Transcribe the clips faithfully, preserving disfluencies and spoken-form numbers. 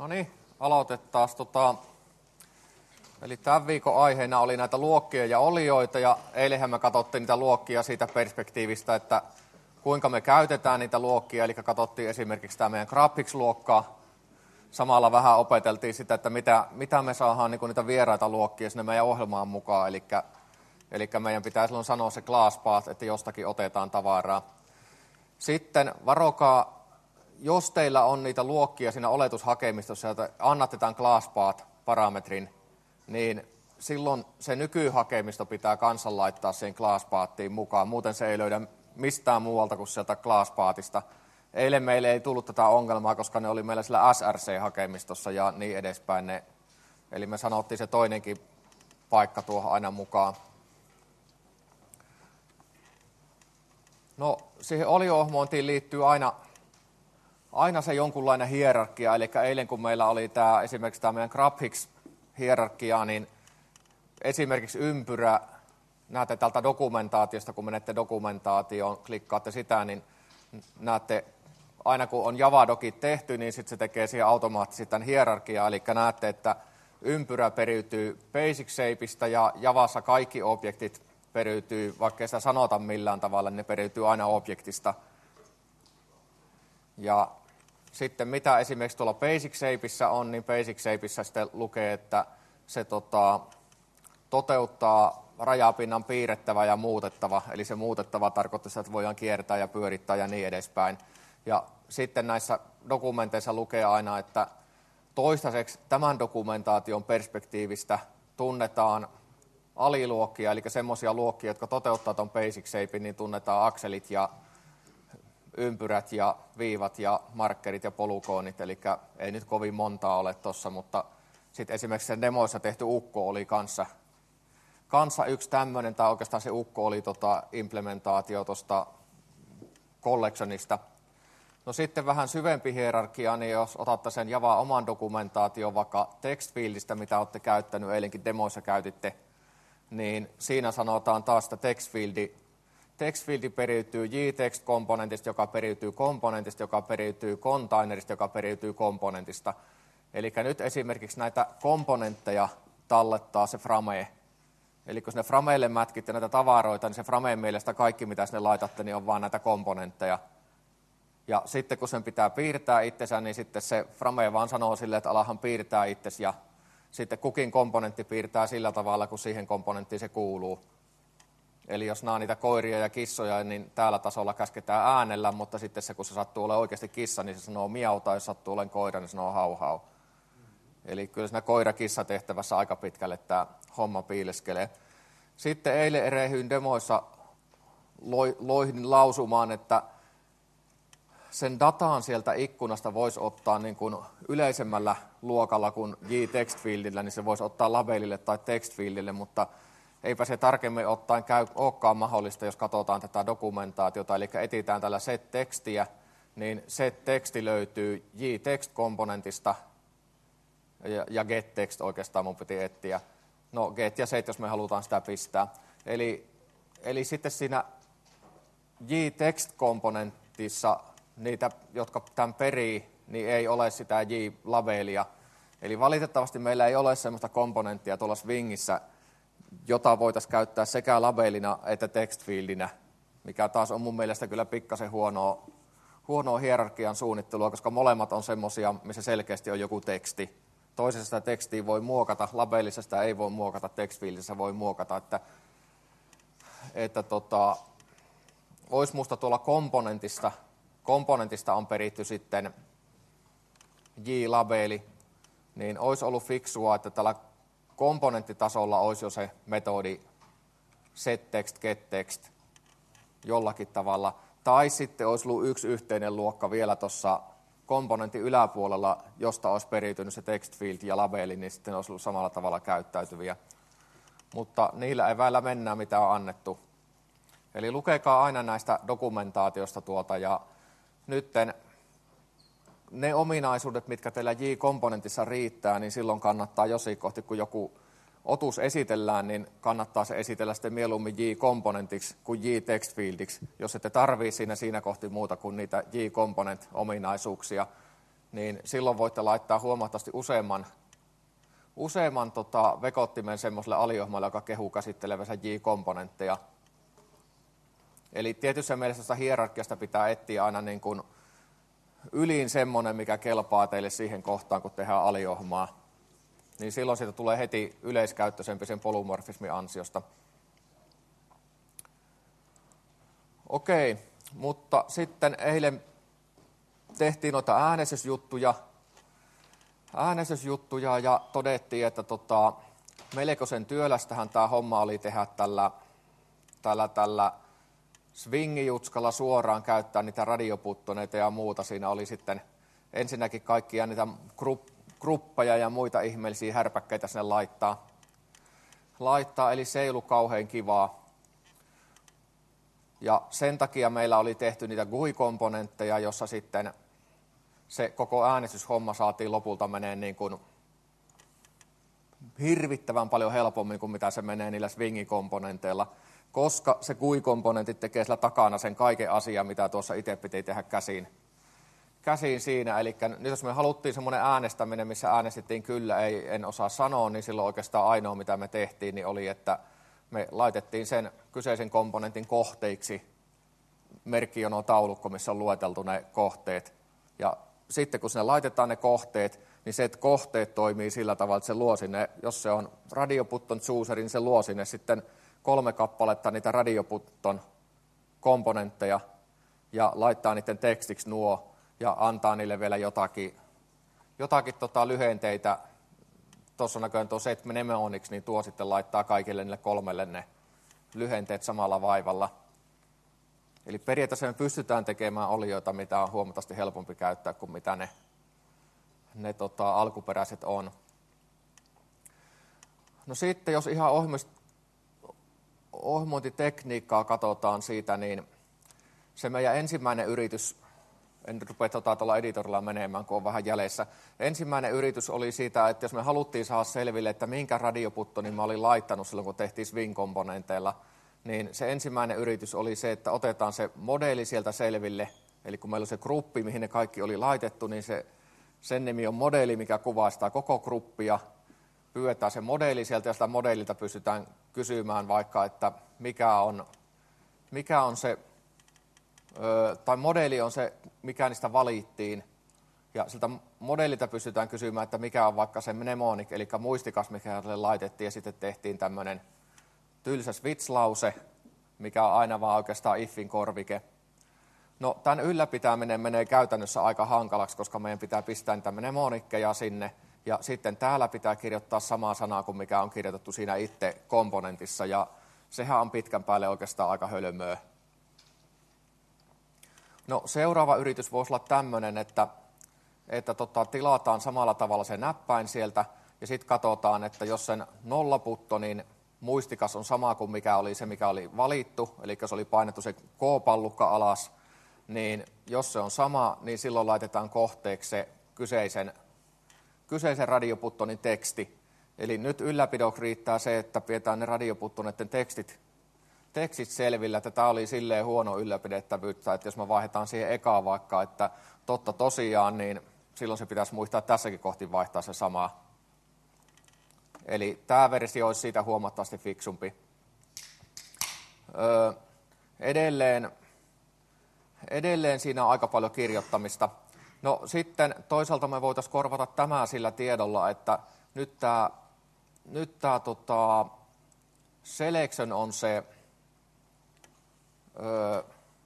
No niin, aloitetaan. Tota, eli tämän viikon aiheena oli näitä luokkia ja olioita, ja eilenhän me katsottiin niitä luokkia siitä perspektiivistä, että kuinka me käytetään niitä luokkia, eli katsottiin esimerkiksi tämä meidän graphics-luokkaa. Samalla vähän opeteltiin sitä, että mitä, mitä me saadaan niin niitä vieraita luokkia sinne meidän ohjelmaan mukaan, eli, eli meidän pitää silloin sanoa se ClassPath, että jostakin otetaan tavaraa. Sitten varokaa, jos teillä on niitä luokkia siinä oletushakemistossa, jota annatte tämän ClassPath-parametrin, niin silloin se nykyhakemisto pitää kanssa laittaa siihen ClassPathiin mukaan, muuten se ei löydä mistään muualta kuin sieltä ClassPathista. Eilen meille ei tullut tätä ongelmaa, koska ne oli meillä sillä S R C-hakemistossa ja niin edespäin. Ne, eli me sanottiin se toinenkin paikka tuohon aina mukaan. No, siihen olio-ohmointiin liittyy aina, aina se jonkunlainen hierarkia. Eli eilen kun meillä oli tämä, esimerkiksi tämä meidän graphics-hierarkia, niin esimerkiksi ympyrä, näette tältä dokumentaatiosta, kun menette dokumentaatioon, klikkaatte sitä, niin näette, aina kun on Java-dokit tehty, niin sitten se tekee siihen automaattisesti tämän hierarkiaa, eli näette, että ympyrä periytyy basic shapeista ja Javassa kaikki objektit periytyy, vaikka ei sitä sanota millään tavalla, niin ne periytyy aina objektista. Ja sitten mitä esimerkiksi tuolla basic shapeissa on, niin basic shapeissa sitten lukee, että se tota, toteuttaa rajapinnan piirrettävä ja muutettava, eli se muutettava tarkoittaa sitä, että voidaan kiertää ja pyörittää ja niin edespäin. Ja sitten näissä dokumenteissa lukee aina, että toistaiseksi tämän dokumentaation perspektiivistä tunnetaan aliluokkia, eli semmoisia luokkia, jotka toteuttaa tuon basic shapein, niin tunnetaan akselit ja ympyrät ja viivat ja markkerit ja polygoonit, eli ei nyt kovin montaa ole tuossa, mutta sitten esimerkiksi sen demoissa tehty ukko oli kanssa Kanssa yksi tämmöinen, tai oikeastaan se ukko oli tota implementaatio tuosta collectionista. No sitten vähän syvempi hierarkia, niin jos otatte sen Java oman dokumentaation vaikka TextFieldistä, mitä olette käyttänyt, eilenkin demoissa käytitte, niin siinä sanotaan taas, että TextFieldi, TextFieldi periytyy JText-komponentista, joka periytyy komponentista, joka periytyy containerista, joka periytyy komponentista. Eli nyt esimerkiksi näitä komponentteja tallettaa se Frame. Eli kun sinne Frameille mätkitte näitä tavaroita, niin se Frameen mielestä kaikki, mitä sinne laitatte, niin on vaan näitä komponentteja. Ja sitten kun sen pitää piirtää itsensä, niin sitten se Frame vaan sanoo silleen, että alahan piirtää itsesi, ja sitten kukin komponentti piirtää sillä tavalla, kun siihen komponenttiin se kuuluu. Eli jos nämä on niitä koiria ja kissoja, niin täällä tasolla käsketään äänellä, mutta sitten se, kun se sattuu olemaan oikeasti kissa, niin se sanoo miau, tai jos sattuu olemaan koira, niin se sanoo hau hau. Eli kyllä siinä koira-kissa-tehtävässä aika pitkälle tämä homma piileskelee. Sitten eilen erehyin demoissa loihin lausumaan, että sen dataan sieltä ikkunasta voisi ottaa niin kuin yleisemmällä luokalla kuin JTextFieldillä, niin se voisi ottaa labelille tai TextFieldille, mutta eipä se tarkemmin ottaen käy olekaan mahdollista, jos katsotaan tätä dokumentaatiota, eli etsitään tällä set-tekstiä, niin set-teksti löytyy JText-komponentista, ja, ja getText oikeastaan mun piti etsiä. No get ja set, jos me halutaan sitä pistää. Eli, eli sitten siinä JText-komponentissa niitä, jotka tämän perii, niin ei ole sitä J-labelia. Eli valitettavasti meillä ei ole sellaista komponenttia tuolla Swingissä, jota voitaisiin käyttää sekä labelina että textfieldinä, mikä taas on mun mielestä kyllä pikkasen huonoa, huonoa hierarkian suunnittelua, koska molemmat on semmoisia, missä selkeästi on joku teksti. Toisessa sitä tekstiä voi muokata, labelissa sitä ei voi muokata, textfieldissä voi muokata, että, että tota, olisi musta tuolla komponentista, komponentista on peritty sitten J-labeli, niin olisi ollut fiksua, että tällä komponenttitasolla olisi jo se metodi setText, getText jollakin tavalla, tai sitten olisi ollut yksi yhteinen luokka vielä tuossa komponentin yläpuolella, josta olisi periytynyt se textfield ja labeli, niin sitten olisi ollut samalla tavalla käyttäytyviä. Mutta niillä eväillä mennään, mitä on annettu. Eli lukekaa aina näistä dokumentaatiosta tuota, ja nytten ne ominaisuudet, mitkä teillä J-komponentissa riittää, niin silloin kannattaa jossain kohti, kun joku otus esitellään, niin kannattaa se esitellä sitten mieluummin J-komponentiksi kuin J-textfieldiksi, jos ette tarvitse siinä, siinä kohti muuta kuin niitä J-komponent-ominaisuuksia. niin silloin voitte laittaa huomattavasti useamman, useamman tota, vekottimen semmoiselle aliohjelmalle, joka kehuu käsittelevänsä J-komponentteja. Eli tietyssä mielessä sitä hierarkiasta pitää etsiä aina niin kuin ylin semmoinen, mikä kelpaa teille siihen kohtaan, kun tehdään aliohjelmaa. Niin silloin siitä tulee heti yleiskäyttöisempi sen polymorfismin ansiosta. Okei, mutta sitten eilen tehtiin noita äänestysjuttuja, äänestysjuttuja ja todettiin, että tota, melkoisen työlästähän tämä homma oli tehdä tällä, tällä, tällä swingijutskalla suoraan käyttää niitä radioputtoneita ja muuta. Siinä oli sitten ensinnäkin kaikkia niitä grupp, gruppeja ja muita ihmeellisiä härpäkkeitä sinne laittaa. laittaa. Eli se ei ollut kauhean kivaa. Ja sen takia meillä oli tehty niitä G U I-komponentteja, jossa sitten se koko äänestyshomma saatiin lopulta menee niin kuin hirvittävän paljon helpommin kuin mitä se menee niillä swingi-komponenteilla, koska se G U I-komponentit tekee sillä takana sen kaiken asian, mitä tuossa itse piti tehdä käsiin. käsiin siinä. Eli nyt jos me haluttiin semmoinen äänestäminen, missä äänestettiin kyllä, ei, en osaa sanoa, niin silloin oikeastaan ainoa, mitä me tehtiin, niin oli, että me laitettiin sen kyseisen komponentin kohteiksi merkkijonotaulukko, missä on lueteltu ne kohteet. Ja sitten kun sinne laitetaan ne kohteet, niin se, että kohteet toimii sillä tavalla, että se luo sinne, jos se on radioputton chooseri, niin se luo sinne sitten kolme kappaletta niitä radioputton komponentteja ja laittaa niiden tekstiksi nuo ja antaa niille vielä jotakin, jotakin tota lyhenteitä. Tuossa näköjään tuo set mnemoniksi, niin tuo sitten laittaa kaikille niille kolmelle ne lyhenteet samalla vaivalla. Eli periaatteessa me pystytään tekemään olioita, mitä on huomattavasti helpompi käyttää kuin mitä ne, ne tota, alkuperäiset on. No sitten, jos ihan ohjelmointitekniikkaa katsotaan siitä, niin se meidän ensimmäinen yritys, en rupea tota, tuolla editorilla menemään, kun on vähän jäljessä. Ensimmäinen yritys oli siitä, että jos me haluttiin saada selville, että minkä radioputtonin mä olin laittanut silloin, kun tehtiin swing-komponenteilla, niin se ensimmäinen yritys oli se, että otetaan se modeeli sieltä selville. Eli kun meillä on se gruppi, mihin ne kaikki oli laitettu, niin se, sen nimi on modeeli, mikä kuvaa sitä koko gruppia. Pyydetään se modeeli sieltä ja sitä modeelilta pystytään kysymään vaikka, että mikä on, mikä on se, ö, tai modeeli on se, mikä niistä valittiin. Ja siltä modeelilta pystytään kysymään, että mikä on vaikka se mnemonic, eli muistikas, mikä sille laitettiin, ja sitten tehtiin tämmöinen tylsä switch-lause, mikä on aina vaan oikeastaan ifin korvike. No, tämän ylläpitäminen menee käytännössä aika hankalaksi, koska meidän pitää pistää niitä mnemonikkeja sinne, ja sitten täällä pitää kirjoittaa samaa sanaa kuin mikä on kirjoitettu siinä itse komponentissa, ja sehän on pitkän päälle oikeastaan aika hölmöä. No, seuraava yritys voisi olla tämmöinen, että, että tota, tilataan samalla tavalla se näppäin sieltä, ja sitten katsotaan, että jos sen nollaputto, niin muistikas on sama kuin mikä oli se, mikä oli valittu, eli jos oli painettu se K-pallukka alas, niin jos se on sama, niin silloin laitetaan kohteeksi se kyseisen, kyseisen radioputtonin teksti. Eli nyt ylläpidoksi riittää se, että pidetään ne radioputtoneiden tekstit, tekstit selvillä. Tämä oli silleen huono ylläpidettävyyttä, että jos me vaihdetaan siihen ekaan vaikka, että totta tosiaan, niin silloin se pitäisi muistaa tässäkin kohti vaihtaa se sama. Eli tämä versio olisi siitä huomattavasti fiksumpi. Öö, edelleen, edelleen siinä on aika paljon kirjoittamista. No sitten toisaalta me voitaisiin korvata tämä sillä tiedolla, että nyt tämä, nyt tämä tota, selection on se öö,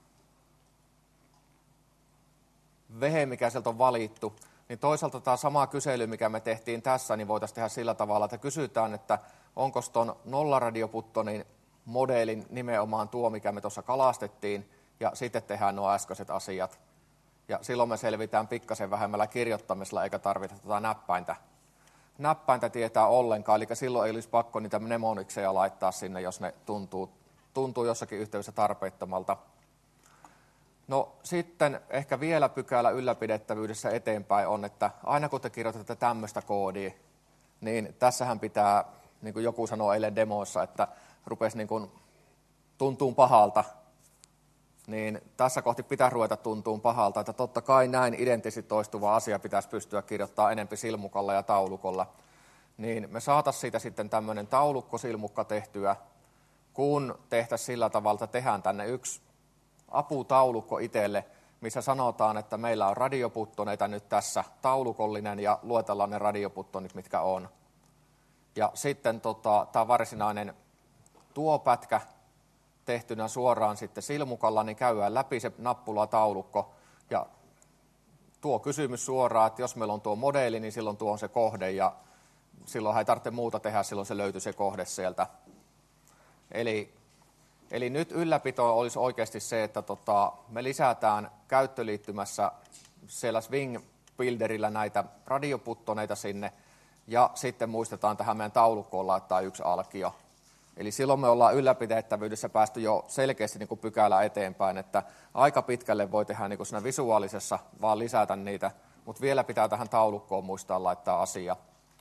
vehe, mikä sieltä on valittu. Niin toisaalta tämä sama kysely, mikä me tehtiin tässä, niin voitaisiin tehdä sillä tavalla, että kysytään, että onko tuon nollaradioputtonin modeelin nimenomaan tuo, mikä me tuossa kalastettiin, ja sitten tehdään nuo äskeiset asiat. Ja silloin me selvitään pikkasen vähemmällä kirjoittamisella, eikä tarvita tätä näppäintä, näppäintä tietää ollenkaan. Eli silloin ei olisi pakko niitä mnemonikseja laittaa sinne, jos ne tuntuu, tuntuu jossakin yhteydessä tarpeettomalta. No sitten ehkä vielä pykälä ylläpidettävyydessä eteenpäin on, että aina kun te kirjoitatte tämmöistä koodia, niin tässähän pitää, niin kuin joku sanoi eilen demoissa, että rupesi niin kuin tuntuu pahalta niin tässä kohti pitää ruveta tuntuun pahalta, että totta kai näin identtisesti toistuva asia pitäisi pystyä kirjoittamaan enempi silmukalla ja taulukolla. Niin me saataisiin siitä sitten tämmöinen taulukkosilmukka tehtyä, kun tehtäisiin sillä tavalla, että tehdään tänne yksi aputaulukko itselle, missä sanotaan, että meillä on radioputtoneita nyt tässä taulukollinen ja luetellaan ne radioputtonit, mitkä on. Ja sitten tota, tämä varsinainen tuo pätkä tehtynä suoraan sitten silmukalla, niin käydään läpi se nappulataulukko ja tuo kysymys suoraan, että jos meillä on tuo modeli, niin silloin tuo on se kohde ja silloin ei tarvitse muuta tehdä, silloin se löytyy se kohde sieltä. Eli, eli nyt ylläpito olisi oikeasti se, että tota, me lisätään käyttöliittymässä siellä Swing Builderillä näitä radioputtoneita sinne ja sitten muistetaan tähän meidän taulukkoon laittaa yksi alkio. Eli silloin me ollaan ylläpidettävyydessä päästy jo selkeästi niin kuin pykälä eteenpäin, että aika pitkälle voi tehdä niin kuin siinä visuaalisessa, vaan lisätä niitä, mutta vielä pitää tähän taulukkoon muistaa laittaa asia.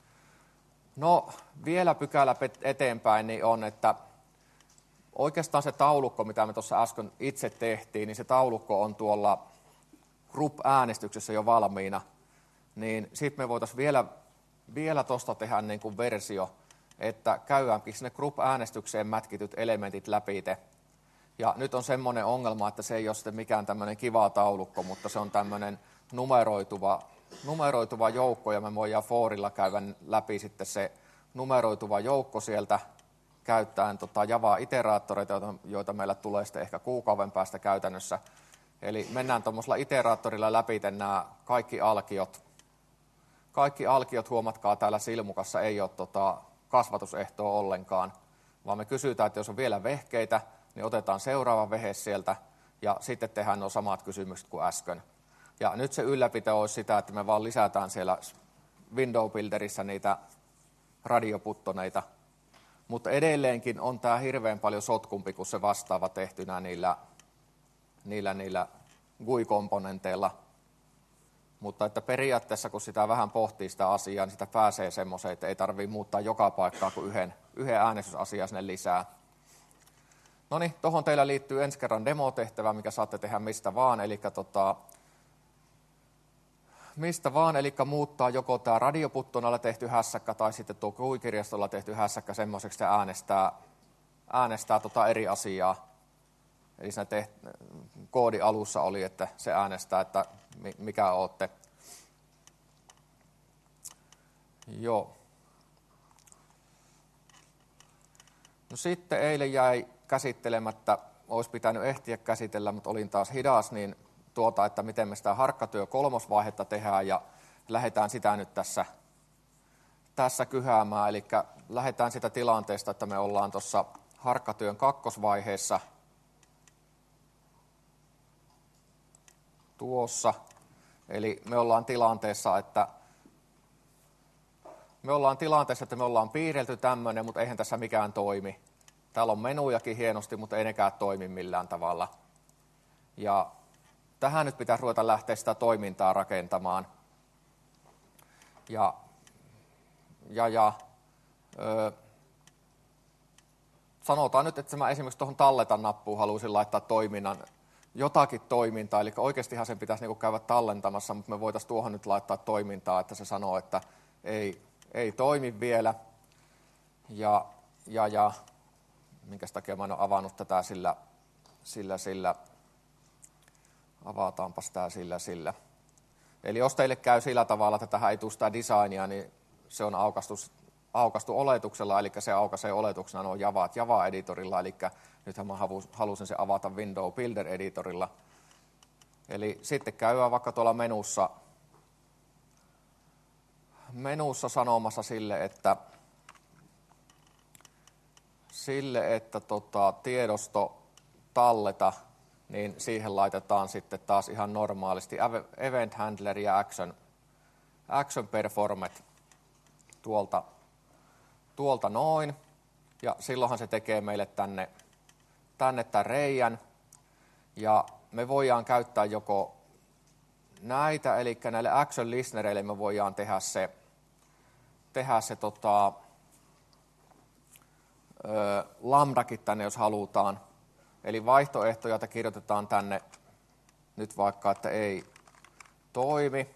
No vielä pykälä eteenpäin niin on, että oikeastaan se taulukko, mitä me tuossa äsken itse tehtiin, niin se taulukko on tuolla group-äänestyksessä jo valmiina, niin sitten me voitaisiin vielä, vielä tuosta tehdä niin kuin versio, että käydäänkin sinne group-äänestykseen mätkityt elementit läpite. Ja nyt on semmoinen ongelma, että se ei ole sitten mikään tämmöinen kiva taulukko, mutta se on tämmöinen numeroituva, numeroituva joukko, ja me voidaan Forilla käydä läpi sitten se numeroituva joukko sieltä, käyttäen tota Java-iteraattoreita, joita, joita meillä tulee sitten ehkä kuukauden päästä käytännössä. Eli mennään tuommoisella iteraattorilla läpi nämä kaikki alkiot. Kaikki alkiot, huomatkaa, täällä silmukassa ei ole tota kasvatusehtoa ollenkaan, vaan me kysytään, että jos on vielä vehkeitä, niin otetaan seuraava vehe sieltä ja sitten tehdään nuo samat kysymykset kuin äsken. Ja nyt se ylläpito olisi sitä, että me vaan lisätään siellä Window Builderissä niitä radioputtoneita, mutta edelleenkin on tämä hirveän paljon sotkumpi kuin se vastaava tehtynä niillä, niillä, niillä G U I-komponenteilla. Mutta että periaatteessa, kun sitä vähän pohtii sitä asiaa, niin sitä pääsee semmoiseen, että ei tarvitse muuttaa joka paikkaa kuin yhden, yhden äänestysasiaa sinne lisää. No niin, tuohon teillä liittyy ensi kerran demotehtävä, mikä saatte tehdä mistä vaan, eli tota, mistä vaan, eli muuttaa joko tämä radioputtonalla tehty hässäkkä tai sitten tuo G U I-kirjastolla tehty hässäkkä semmoiseksi, että äänestää, äänestää tota eri asiaa. Eli siinä teht, koodi alussa oli, että se äänestää, että mikä olette. Joo. No sitten eilen jäi käsittelemättä, olisi pitänyt ehtiä käsitellä, mutta olin taas hidas, niin tuota, että miten me sitä harkkatyö kolmosvaihetta tehdään ja lähdetään sitä nyt tässä, tässä kyhäämään. Eli lähdetään sitä tilanteesta, että me ollaan tuossa harkkatyön kakkosvaiheessa tuossa. Eli me ollaan tilanteessa, että me ollaan tilanteessa, että me ollaan piirrelty tämmöinen, mutta eihän tässä mikään toimi. Täällä on menujakin hienosti, mutta ei nekään toimi millään tavalla. Ja tähän nyt pitäisi ruveta lähteä sitä toimintaa rakentamaan. Ja, ja, ja ö, sanotaan nyt, että mä esimerkiksi tuohon talletan nappuun haluaisin laittaa toiminnan, jotakin toimintaa, eli oikeastihan sen pitäisi niinku käydä tallentamassa, mutta me voitaisiin tuohon nyt laittaa toimintaa, että se sanoo, että ei, ei toimi vielä. Ja, ja, ja minkä takia mä en ole avannut tätä sillä, sillä, sillä, avataanpas tämä sillä, sillä. Eli jos teille käy sillä tavalla, että tähän ei tule sitä designia, niin se on aukastu, aukastu oletuksella, eli se aukaisee oletuksena nuo Javaat Java-editorilla, eli nythän mä halusin se avata Window Builder-editorilla. Eli sitten käydään vaikka tuolla menussa, menussa sanomassa sille, että, sille, että tota, tiedosto talleta, niin siihen laitetaan sitten taas ihan normaalisti Event Handler ja Action, action Performet tuolta, tuolta noin. Ja silloinhan se tekee meille tänne, tänne tämän reijän. Ja me voidaan käyttää joko näitä, eli näille action listenereille me voidaan tehdä se, tehdä se tota, ö, lambdakin tänne, jos halutaan. Eli vaihtoehtoja, että kirjoitetaan tänne nyt vaikka, että ei toimi.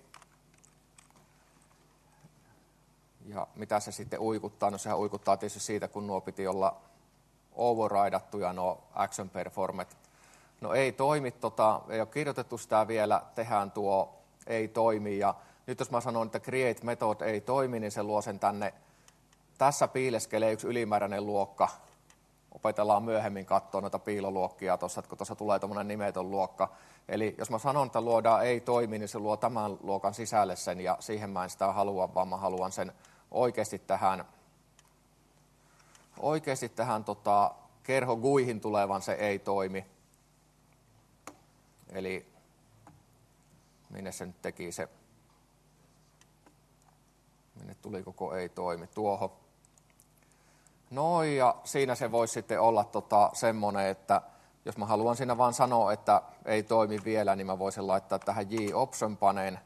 Ja mitä se sitten uikuttaa? No sehän uikuttaa tietysti siitä, kun nuo piti olla overridattuja, nuo action performet. No ei toimi, tota, ei ole kirjoitettu sitä vielä, tehdään tuo ei toimi. Ja nyt jos mä sanon, että create method ei toimi, niin se luo sen tänne. Tässä piileskelee yksi ylimääräinen luokka. Opetellaan myöhemmin katsoa noita piiloluokkia tuossa, kun tuossa tulee tuommoinen nimetön luokka. Eli jos mä sanon, että luodaan ei toimi, niin se luo tämän luokan sisälle sen, ja siihen mä en sitä halua, vaan mä haluan sen oikeasti tähän, oikeasti tähän tota, kerho G U Ihin tulevan se ei toimi. Eli minne se nyt teki se, minne tuli koko ei toimi, tuohon. No ja siinä se voisi sitten olla tota, semmoinen, että jos mä haluan siinä vaan sanoa, että ei toimi vielä, niin mä voisin laittaa tähän J-option paneen.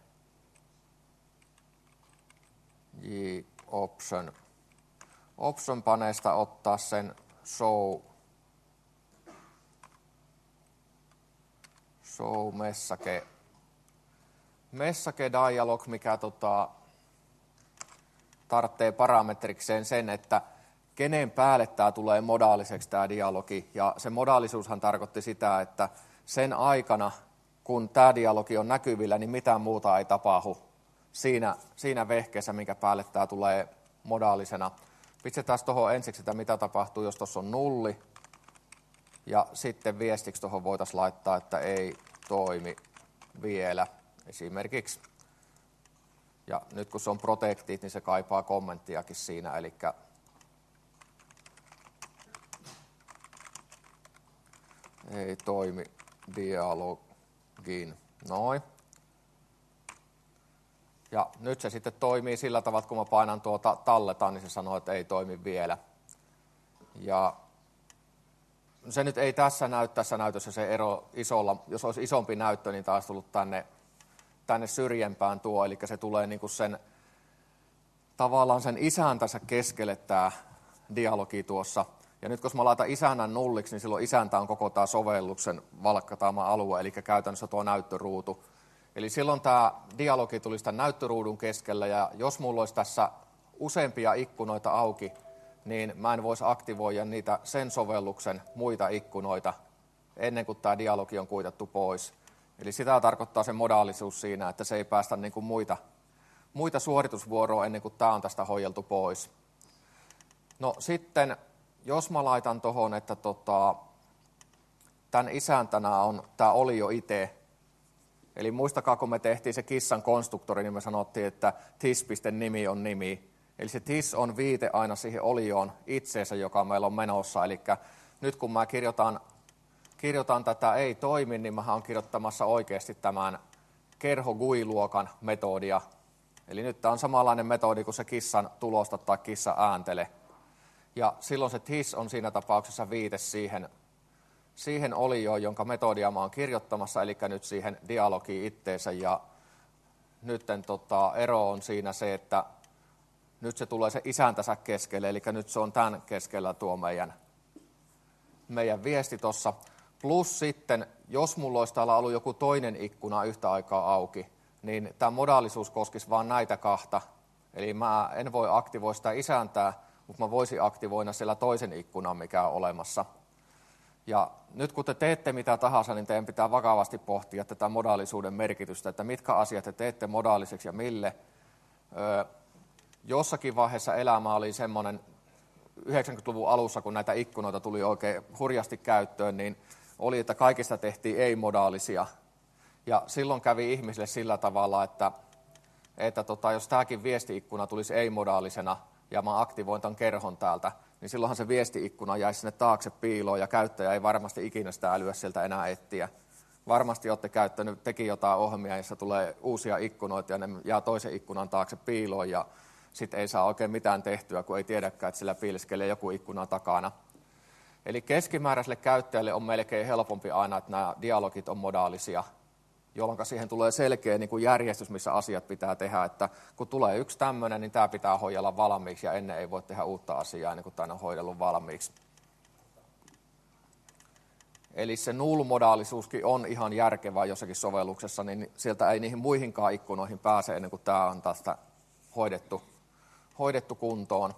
J-option. Option paneesta ottaa sen show. Show message. Message dialog, mikä tota, tarvitsee parametrikseen sen, että kenen päälle tämä tulee modaaliseksi tämä dialogi. Ja se modaalisuushan tarkoitti sitä, että sen aikana, kun tämä dialogi on näkyvillä, niin mitään muuta ei tapahdu siinä, siinä vehkeessä, minkä päälle tämä tulee modaalisena. Pistetään tuohon ensiksi, että mitä tapahtuu, jos tuossa on nulli. Ja sitten viestiksi tuohon voitaisiin laittaa, että ei toimi vielä esimerkiksi. Ja nyt kun se on protected, niin se kaipaa kommenttiakin siinä, eli ei toimi dialogin. Noin. Ja nyt se sitten toimii sillä tavalla, että kun mä painan tuota talletaan, niin se sanoo, että ei toimi vielä. Ja se nyt ei tässä näy, tässä näytössä se ero isolla. Jos olisi isompi näyttö, niin taas tullut tänne, tänne syrjempään tuo. Eli se tulee niin kuin sen, tavallaan sen isäntänsä keskelle tämä dialogi tuossa. Ja nyt kun mä laitan isännän nulliksi, niin silloin isäntä on koko tämä sovelluksen valkkataama alue, eli käytännössä tuo näyttöruutu. Eli silloin tämä dialogi tulisi tämän näyttöruudun keskellä, ja jos mulla olisi tässä useampia ikkunoita auki, niin mä en voisi aktivoida niitä sen sovelluksen muita ikkunoita ennen kuin tämä dialogi on kuitattu pois. Eli sitä tarkoittaa se modaalisuus siinä, että se ei päästä niin kuin muita, muita suoritusvuoroa ennen kuin tämä on tästä hoideltu pois. No sitten, jos mä laitan tuohon, että tota, tämän isäntänä on tämä olio itse. Eli muistakaa, kun me tehtiin se kissan konstruktori, niin me sanottiin, että tis.nimi on nimi. Eli se tis on viite aina siihen olioon itseensä, joka meillä on menossa. Eli nyt kun mä kirjoitan, kirjoitan tätä ei toimi, niin mä oon kirjoittamassa oikeasti tämän kerho G U I-luokan metodia. Eli nyt tämä on samanlainen metodi kuin se kissan tulosta tai kissa ääntele. Ja silloin se tis on siinä tapauksessa viite siihen, siihen olioon, jonka metodia mä oon kirjoittamassa, eli nyt siihen dialogiin itteensä. Ja nyt tota, ero on siinä se, että nyt se tulee se isäntänsä keskelle, eli nyt se on tämän keskellä tuo meidän, meidän viesti tuossa. Plus sitten, jos mulla olisi täällä ollut joku toinen ikkuna yhtä aikaa auki, niin tämä modaalisuus koskisi vain näitä kahta. Eli mä en voi aktivoida sitä isäntää, mutta mä voisin aktivoida siellä toisen ikkunan, mikä on olemassa. Ja nyt kun te teette mitä tahansa, niin teidän pitää vakavasti pohtia tätä modaalisuuden merkitystä, että mitkä asiat te teette modaaliseksi ja mille. Öö, jossakin vaiheessa elämä oli semmoinen, yhdeksänkymmentäluvun alussa, kun näitä ikkunoita tuli oikein hurjasti käyttöön, niin oli, että kaikista tehtiin ei-modaalisia. Ja silloin kävi ihmisille sillä tavalla, että, että tota, jos tämäkin viesti-ikkuna tulisi ei-modaalisena, ja mä aktivoin tämän kerhon täältä, niin silloinhan se viesti-ikkuna jäisi sinne taakse piiloon, ja käyttäjä ei varmasti ikinä sitä älyä sieltä enää etsiä. Varmasti olette käyttänyt, teki jotain ohjelmia, jossa tulee uusia ikkunoita, ja ne jää toisen ikkunan taakse piiloon, ja sitten ei saa oikein mitään tehtyä, kun ei tiedäkään, että sillä piileskelee joku ikkuna takana. Eli keskimääräiselle käyttäjälle on melkein helpompi aina, että nämä dialogit on modaalisia, jolloin siihen tulee selkeä niin kuin järjestys, missä asiat pitää tehdä, että kun tulee yksi tämmöinen, niin tämä pitää hoidella valmiiksi, ja ennen ei voi tehdä uutta asiaa ennen kuin tämä on hoidellut valmiiksi. Eli se null-modaalisuuskin on ihan järkevää jossakin sovelluksessa, niin sieltä ei niihin muihinkaan ikkunoihin pääse ennen kuin tämä on tästä hoidettu, hoidettu kuntoon.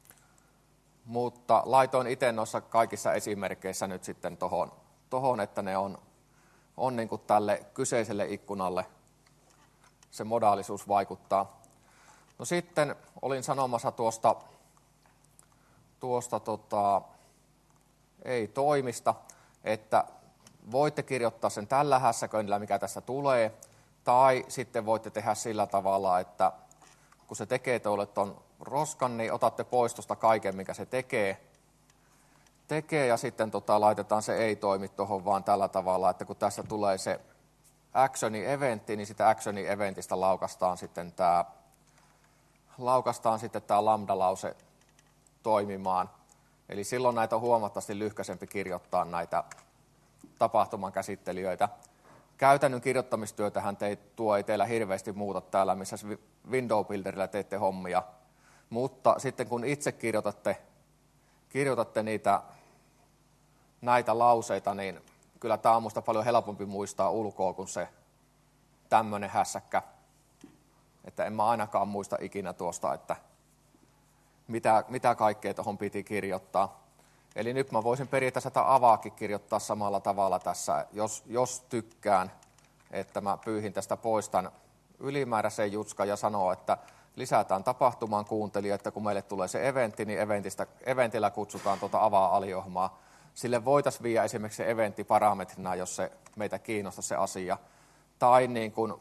Mutta laitoin itse noissa kaikissa esimerkkeissä nyt sitten tohon, tohon että ne on, on niin kuin tälle kyseiselle ikkunalle se modaalisuus vaikuttaa. No sitten olin sanomassa tuosta, tuosta tota, ei toimista, että voitte kirjoittaa sen tällä hässäköinnillä, mikä tässä tulee, tai sitten voitte tehdä sillä tavalla, että kun se tekee tuolle tuon roskan, niin otatte pois tuosta kaiken, mikä se tekee, tekee ja sitten tota, laitetaan se ei toimi tuohon vaan tällä tavalla, että kun tässä tulee se actioni-eventti, niin sitä actioni-eventistä laukastaan sitten tämä laukastaan sitten tämä lambda-lause toimimaan. Eli silloin näitä on huomattavasti lyhkäisempi kirjoittaa näitä tapahtuman käsittelijöitä. Käytännön kirjoittamistyötähän te, tuo ei teillä hirveästi muuta täällä, missä Window Builderillä teette hommia. Mutta sitten kun itse kirjoitatte, kirjoitatte niitä, näitä lauseita, niin kyllä tämä on musta paljon helpompi muistaa ulkoa kuin se tämmöinen hässäkkä. Että en mä ainakaan muista ikinä tuosta, että mitä, mitä kaikkea tuohon piti kirjoittaa. Eli nyt mä voisin periaatteessa tätä avaakin kirjoittaa samalla tavalla tässä, jos, jos tykkään, että mä pyyhin tästä poistan ylimääräisen jutskan ja sanoo, että lisätään tapahtuman kuuntelija, että kun meille tulee se eventti, niin eventistä, eventillä kutsutaan tuota avaa-aliohmaa. Sille voitaisiin viedä esimerkiksi se eventti parametrina, jos se meitä kiinnostaa se asia. Tai niin kuin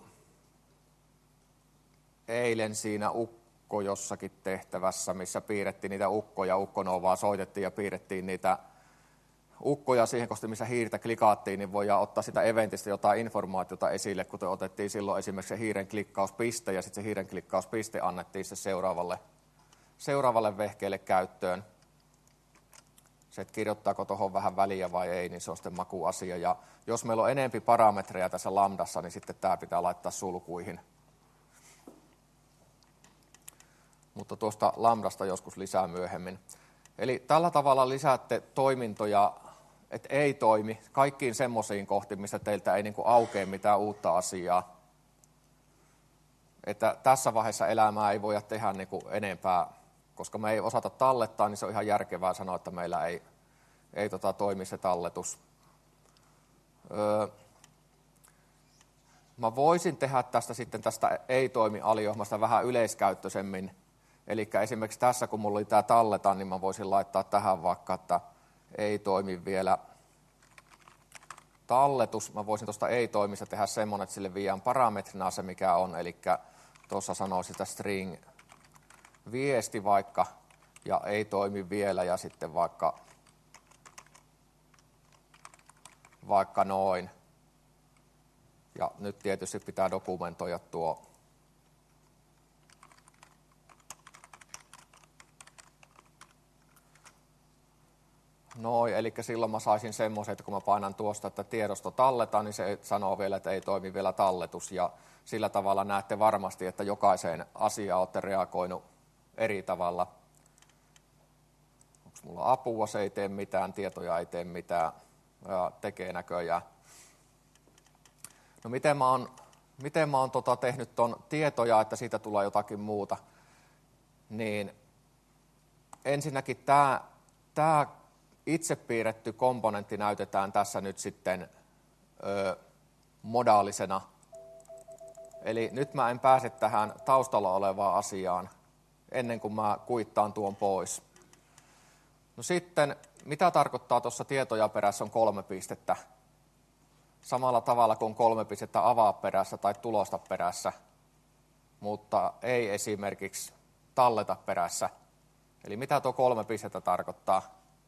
eilen siinä ukko jossakin tehtävässä, missä piirrettiin niitä ukkoja, ukkonovaa soitettiin ja piirrettiin niitä ukkoja siihen, koska missä hiirtä klikaattiin, niin voidaan ottaa sitä eventistä jotain informaatiota esille, kuten otettiin silloin esimerkiksi se hiiren klikkauspiste, ja sitten se hiiren klikkauspiste annettiin se seuraavalle, seuraavalle vehkeelle käyttöön. Se, että kirjoittaako tuohon vähän väliä vai ei, niin se on sitten makuasia. Ja jos meillä on enempi parametreja tässä lambdassa, niin sitten tämä pitää laittaa sulkuihin. Mutta tuosta lambdasta joskus lisää myöhemmin. Eli tällä tavalla lisäätte toimintoja, että ei toimi kaikkiin semmoisiin kohtiin, missä teiltä ei niin kuin aukea mitään uutta asiaa. Että tässä vaiheessa elämää ei voida tehdä niin kuin enempää, koska me ei osata tallettaa, niin se on ihan järkevää sanoa, että meillä ei, ei tota toimi se talletus. Öö, mä voisin tehdä tästä sitten tästä ei-toimi-aliohmasta vähän yleiskäyttöisemmin. Eli esimerkiksi tässä, kun mulla oli tämä talleta, niin mä voisin laittaa tähän vaikka, että ei toimi vielä talletus. Mä voisin tuosta ei-toimista tehdä semmoinen, että sille viiään parametrina se, mikä on. Eli tuossa sanoo sitä string viesti vaikka, ja ei toimi vielä, ja sitten vaikka, vaikka noin. Ja nyt tietysti pitää dokumentoida tuo noin, eli silloin mä saisin semmoisen, että kun mä painan tuosta, että tiedosto talletaan, niin se sanoo vielä, että ei toimi vielä talletus. Ja sillä tavalla näette varmasti, että jokaiseen asiaan olette reagoinut eri tavalla. Onko mulla apua, se ei tee mitään, tietoja ei tee mitään, ja tekee näköjään. No miten mä oon, miten mä oon tota tehnyt ton tietoja, että siitä tulee jotakin muuta, niin ensinnäkin tämä tää itse piirretty komponentti näytetään tässä nyt sitten ö, modaalisena. Eli nyt mä en pääse tähän taustalla olevaan asiaan ennen kuin mä kuittaan tuon pois. No sitten, mitä tarkoittaa tuossa tietoja perässä on kolme pistettä? Samalla tavalla kuin kolme pistettä avaa perässä tai tulosta perässä, mutta ei esimerkiksi talleta perässä. Eli mitä tuo kolme pistettä tarkoittaa?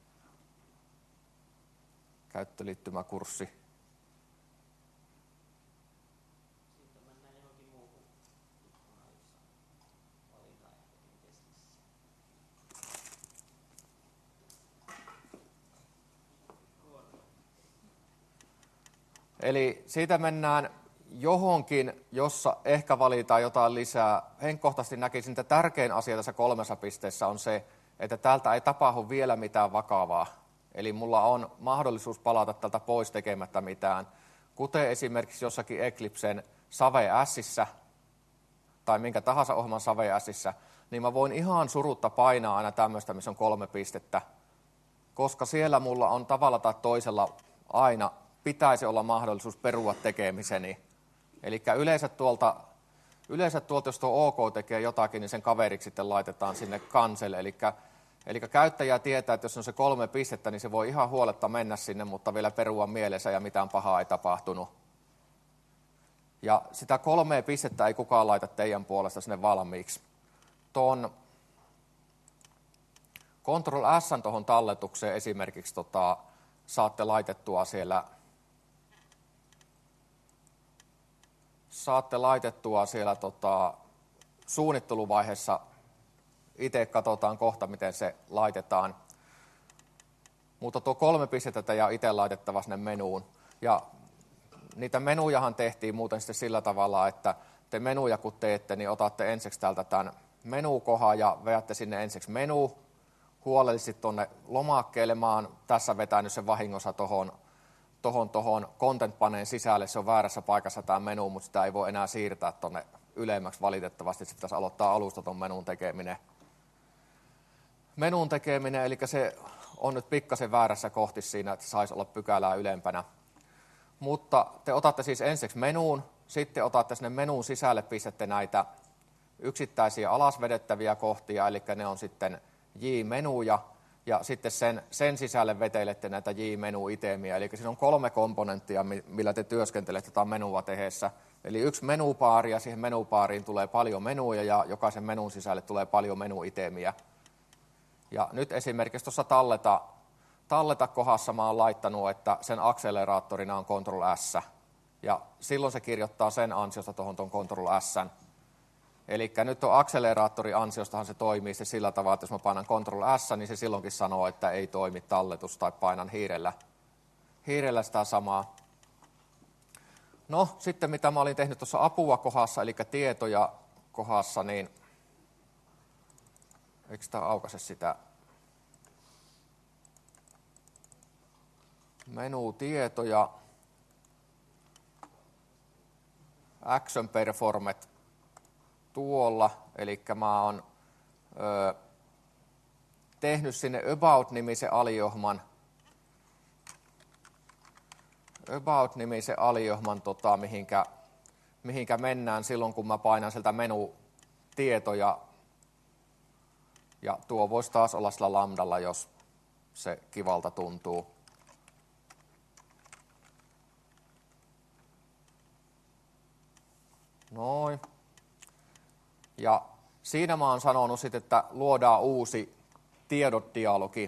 Käyttöliittymäkurssi. Sitten mennään johonkin muuhun ikkunaan, jossa valitaan testissä. Eli siitä mennään johonkin, jossa ehkä valitaan jotain lisää. Henkkohtaisesti näkisin, että tärkein asia tässä kolmessa pisteessä on se, että täältä ei tapahdu vielä mitään vakavaa. Eli mulla on mahdollisuus palata tältä pois tekemättä mitään, kuten esimerkiksi jossakin Eclipsen Save Sissä tai minkä tahansa ohjelman Save Sissä, niin mä voin ihan surutta painaa aina tämmöistä, missä on kolme pistettä, koska siellä mulla on tavalla tai toisella aina pitäisi olla mahdollisuus perua tekemiseni. Eli yleensä tuolta, yleensä tuolta, jos tuo OK tekee jotakin, niin sen kaveriksi sitten laitetaan sinne cancel. Eli, eli käyttäjä tietää, että jos on se kolme pistettä, niin se voi ihan huoletta mennä sinne, mutta vielä perua mielessä ja mitään pahaa ei tapahtunut. Ja sitä kolmea pistettä ei kukaan laita teidän puolesta sinne valmiiksi. Tuon Control S tuohon talletukseen esimerkiksi tota, saatte laitettua siellä saatte laitettua siellä tota, suunnitteluvaiheessa. Itse katsotaan kohta, miten se laitetaan. Mutta tuo kolme pistettä jää itse laitettava sinne menuun. Ja niitä menujahan tehtiin muuten sitten sillä tavalla, että te menuja kun teette, niin otatte ensiksi täältä tämän menukohan ja veätte sinne ensiksi menu. Huolellisesti tuonne lomakkeelle. Mä oon tässä vetänyt sen vahingossa tuohon tohon, tohon content-paneen sisälle. Se on väärässä paikassa tämä menu, mutta sitä ei voi enää siirtää tuonne ylemmäksi valitettavasti. Sitten pitäisi aloittaa alusta tuon menun tekeminen. Menun tekeminen, eli se on nyt pikkasen väärässä kohti siinä, että saisi olla pykälää ylempänä. Mutta te otatte siis ensiksi menuun, sitten otatte sinne menun sisälle, pistätte näitä yksittäisiä alasvedettäviä kohtia, eli ne on sitten J-menuja, ja sitten sen, sen sisälle vetelette näitä J-menu-itemiä, eli siinä on kolme komponenttia, millä te työskentelette tätä menua tehdessä. Eli yksi menupaari, ja siihen menupaariin tulee paljon menuja, ja jokaisen menun sisälle tulee paljon menu-itemiä. Ja nyt esimerkiksi tuossa talleta, talleta kohdassa mä oon laittanut, että sen akseleraattorina on Control S, ja silloin se kirjoittaa sen ansiosta tuohon tuon Control S:n. Eli nyt tuon akseleraattorin ansiostahan se toimii se sillä tavalla, että jos mä painan Control S, niin se silloinkin sanoo, että ei toimi talletus, tai painan hiirellä, hiirellä sitä samaa. No, sitten mitä mä olin tehnyt tuossa apua kohdassa, eli tietoja kohdassa, niin eikö tämä aukaise sitä menu-tietoja, action performet tuolla, eli mä oon ö, tehnyt sinne About-nimisen aliohman, About-nimisen aliohman, tota, mihinkä, mihinkä mennään silloin, kun mä painan sieltä menu-tietoja, ja tuo voisi taas olla sillä lambdalla, jos se kivalta tuntuu. Noin. Ja siinä mä oon sanonut sitten, että luodaan uusi tiedot-dialogi.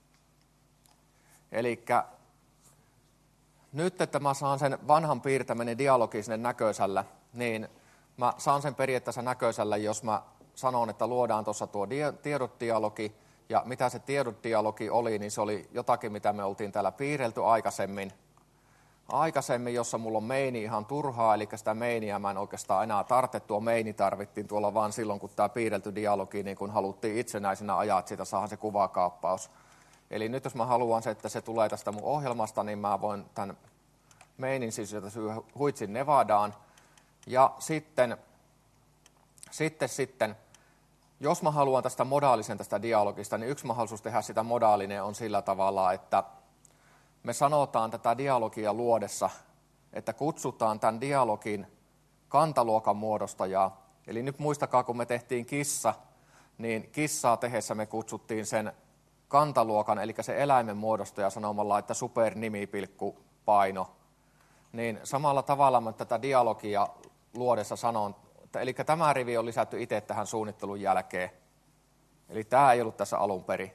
Elikkä nyt, että mä saan sen vanhan piirtäminen dialogi sinne näköisellä, niin mä saan sen periaatteessa näköisellä, jos mä sanon, että luodaan tuossa tuo tiedot-dialogi. Ja mitä se tiedot-dialogi oli, niin se oli jotakin, mitä me oltiin täällä piirrelty aikaisemmin. Aikaisemmin, jossa mulla on meini ihan turhaa, eli sitä meiniä mä en oikeastaan enää tarvitse. Tuo meini tarvittiin tuolla vaan silloin, kun tämä piirrelty dialogi, niin kun haluttiin itsenäisenä ajaa, että siitä saadaan se kuvakaappaus. Eli nyt jos mä haluan se, että se tulee tästä mun ohjelmasta, niin mä voin tämän meinin sisältä huitsin Nevadaan. Ja sitten, sitten, sitten, jos mä haluan tästä modaalisen tästä dialogista, niin yksi mahdollisuus tehdä sitä modaalinen on sillä tavalla, että me sanotaan tätä dialogia luodessa, että kutsutaan tämän dialogin kantaluokan muodostajaa. Eli nyt muistakaa, kun me tehtiin kissa, niin kissaa tehdessä me kutsuttiin sen kantaluokan, eli se eläimen muodostaja sanomalla, että supernimipilkku paino. Niin samalla tavalla mä tätä dialogia luodessa sanon, että eli tämä rivi on lisätty itse tähän suunnittelun jälkeen. Eli tämä ei ollut tässä alun perin.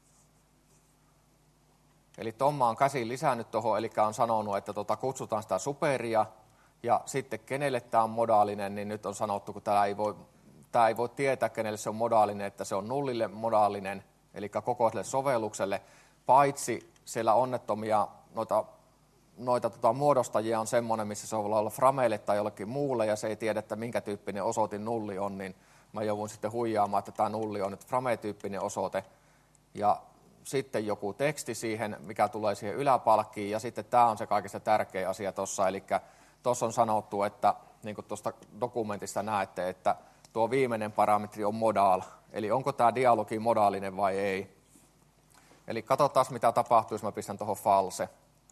Eli Tomma on käsin lisännyt tuohon, eli on sanonut, että tota, kutsutaan sitä superia, ja sitten kenelle tämä on modaalinen, niin nyt on sanottu, kun tämä ei voi, tämä ei voi tietää, kenelle se on modaalinen, että se on nullille modaalinen, eli kokoiselle sovellukselle, paitsi siellä onnettomia noita, noita tota, muodostajia on semmoinen, missä se voi olla frameille tai jollekin muulle, ja se ei tiedä, että minkä tyyppinen osoitin nulli on, niin mä joudun sitten huijaamaan, että tämä nulli on nyt frame-tyyppinen osoite, ja sitten joku teksti siihen, mikä tulee siihen yläpalkkiin, ja sitten tämä on se kaikista tärkein asia tuossa, eli tuossa on sanottu, että niin kuin tuosta dokumentista näette, että tuo viimeinen parametri on modal, eli onko tämä dialogi modaalinen vai ei. Eli katsotaan, mitä tapahtuu, jos mä pistän tuohon false.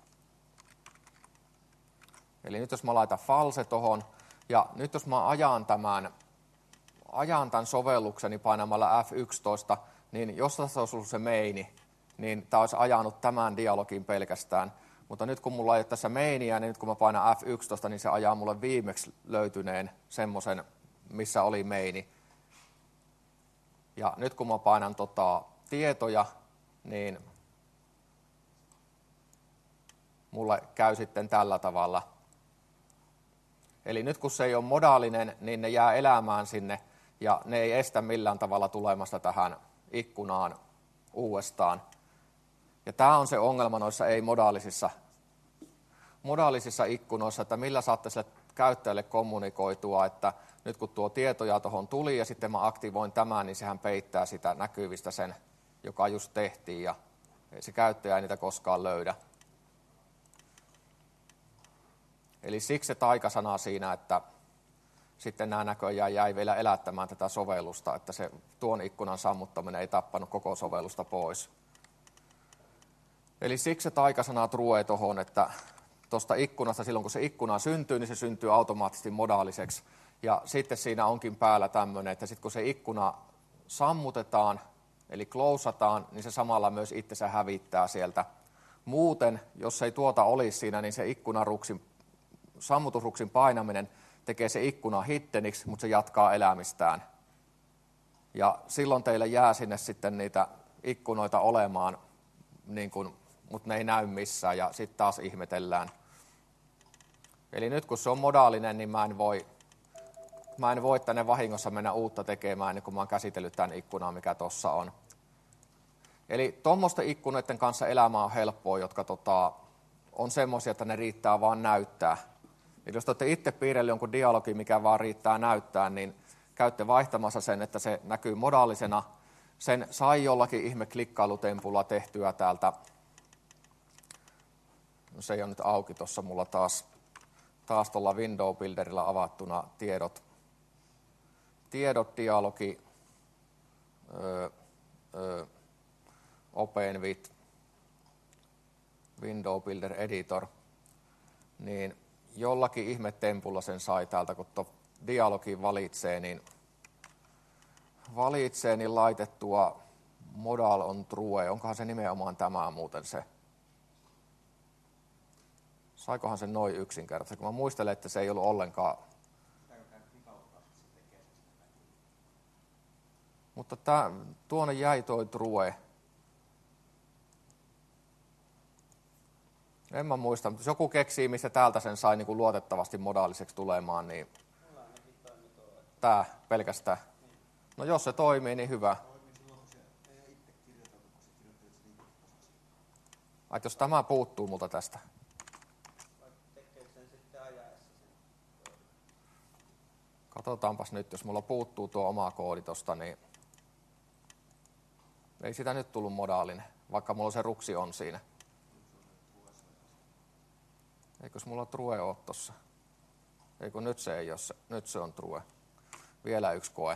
Eli nyt jos mä laitan false tuohon, ja nyt jos mä ajan tämän, ajan tämän sovellukseni painamalla F yksitoista, niin jos tässä olisi ollut se maini, niin tämä olisi ajanut tämän dialogin pelkästään. Mutta nyt kun mulla ei ole tässä mainiä, niin nyt kun mä painan F yksitoista, niin se ajaa mulle viimeksi löytyneen semmoisen, missä oli maini. Ja nyt kun mä painan tota, tietoja, niin mulle käy sitten tällä tavalla. Eli nyt kun se ei ole modaalinen, niin ne jää elämään sinne ja ne ei estä millään tavalla tulemasta tähän ikkunaan uudestaan. Ja tämä on se ongelma noissa ei-modaalisissa modaalisissa ikkunoissa, että millä saatte sille käyttäjälle kommunikoitua, että nyt kun tuo tietoja tuohon tuli ja sitten mä aktivoin tämän, niin sehän peittää sitä näkyvistä sen, joka just tehtiin ja se käyttäjä ei niitä koskaan löydä. Eli siksi se taikasana siinä, että sitten nämä näköjään jäi vielä elättämään tätä sovellusta, että se tuon ikkunan sammuttaminen ei tappanut koko sovellusta pois. Eli siksi se taikasana true tuohon, että tuosta ikkunasta silloin kun se ikkuna syntyy, niin se syntyy automaattisesti modaaliseksi. Ja sitten siinä onkin päällä tämmöinen, että sitten kun se ikkuna sammutetaan, eli closeataan, niin se samalla myös itsensä hävittää sieltä. Muuten, jos ei tuota olisi siinä, niin se ikkunaruksin, sammutusruksin painaminen tekee se ikkuna hitteniksi, mutta se jatkaa elämistään. Ja silloin teille jää sinne sitten niitä ikkunoita olemaan, niin kuin, mutta ne ei näy missään, ja sitten taas ihmetellään. Eli nyt kun se on modaalinen, niin mä en voi, mä en voi tänne vahingossa mennä uutta tekemään, niin kun mä oon käsitellyt tämän ikkunan, mikä tuossa on. Eli tuommoisten ikkunoiden kanssa elämä on helppoa, jotka tota, on semmoisia, että ne riittää vaan näyttää. Eli jos te olette itse piirrellyt jonkun dialogin, mikä vaan riittää näyttää, niin käytte vaihtamassa sen, että se näkyy modaalisena. Sen sai jollakin ihme klikkailutempulla tehtyä täältä. No se ei ole nyt auki tuossa mulla taas, taas tuolla Window Builderilla avattuna tiedot. Tiedot, dialogi, öö, öö, Open with Window Builder Editor. Niin jollakin ihme tempulla sen sai täältä, kun tuo dialogi valitsee, niin valitsee, niin laitettua modal on true. Onkohan se nimenomaan tämä muuten se? Saikohan se noin yksinkertaisesti? Kun mä muistelen, että se ei ollut ollenkaan. Mutta tää, tuonne jäi toi true. En mä muista, mutta jos joku keksii, mistä täältä sen sai niin kuin luotettavasti modaaliseksi tulemaan, niin tää pelkästään. No jos se toimii, niin hyvä. Ai, jos tämä puuttuu multa tästä. Katsotaanpas nyt, jos mulla puuttuu tuo oma koodi tosta, niin ei sitä nyt tullut modaalinen, vaikka mulla se ruksi on siinä. Eikös mulla true ole tossa? Eikö nyt se ei ole se, nyt se on true. Vielä yksi koe.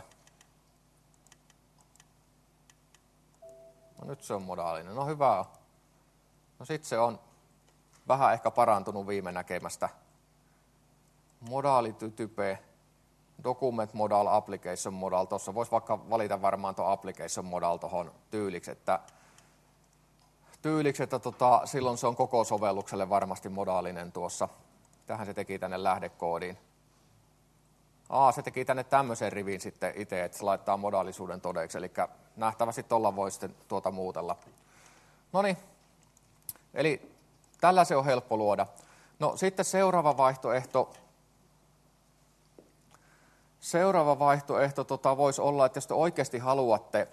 No nyt se on modaalinen. No hyvä on. No sit se on vähän ehkä parantunut viime näkemästä. Modaalitype, document modal, application modal. Tuossa voisi vaikka valita varmaan tuon application modal tuohon tyyliksi, että, tyyliksi, että tota, silloin se on koko sovellukselle varmasti modaalinen tuossa. Tähän se teki tänne lähdekoodiin. Aa, se teki tänne tämmöisen rivin sitten itse, että se laittaa modaalisuuden todeksi, eli nähtävästi tuolla voi sitten tuota muutella. Noniin, eli tällä se on helppo luoda. No sitten seuraava vaihtoehto, seuraava vaihtoehto tota, voisi olla, että jos te oikeasti haluatte,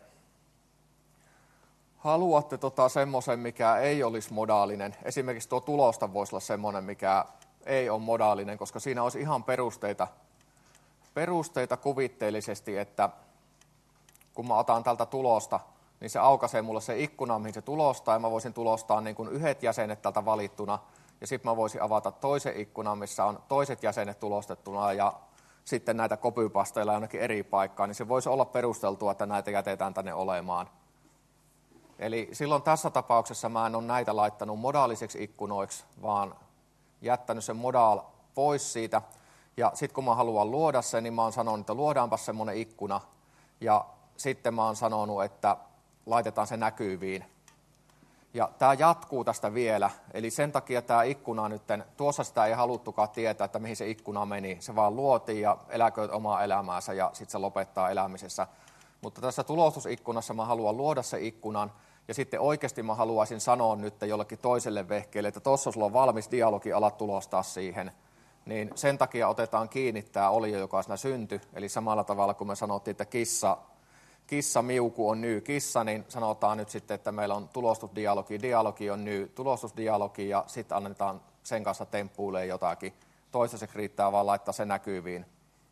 haluatte tota, semmoisen, mikä ei olisi modaalinen, esimerkiksi tuo tulosta voisi olla semmoinen, mikä ei ole modaalinen, koska siinä olisi ihan perusteita, perusteita kuvitteellisesti, että kun mä otan tältä tulosta, niin se aukaisee mulle se ikkuna, mihin se tulostaa, ja mä voisin tulostaa niin kuin yhdet jäsenet tältä valittuna, ja sitten mä voisin avata toisen ikkunan, missä on toiset jäsenet tulostettuna, ja sitten näitä copypasteilla jonnekin eri paikkaan, niin se voisi olla perusteltua, että näitä jätetään tänne olemaan. Eli silloin tässä tapauksessa mä en ole näitä laittanut modaaliseksi ikkunoiksi, vaan jättänyt sen modal pois siitä. Ja sitten kun mä haluan luoda sen, niin mä oon sanonut, että luodaanpa semmoinen ikkuna. Ja sitten mä oon sanonut, että laitetaan se näkyviin. Ja tämä jatkuu tästä vielä. Eli sen takia tämä ikkuna nyt, tuossa sitä ei haluttukaan tietää, että mihin se ikkuna meni. Se vaan luotiin ja eläköit omaa elämäänsä ja sitten se lopettaa elämisessä. Mutta tässä tulostusikkunassa mä haluan luoda se ikkunan. Ja sitten oikeasti mä haluaisin sanoa nyt jollekin toiselle vehkeelle, että tuossa sulla on valmis dialogi, alat tulostaa siihen. Niin sen takia otetaan kiinni tämä olio, joka siinä syntyi. Eli samalla tavalla kun me sanottiin, että kissa, kissa miuku on ny kissa, niin sanotaan nyt sitten, että meillä on tulostusdialogi, dialogi on ny tulostusdialogi, ja sitten annetaan sen kanssa temppuilee jotakin. Toistaiseksi riittää vaan laittaa se näkyviin.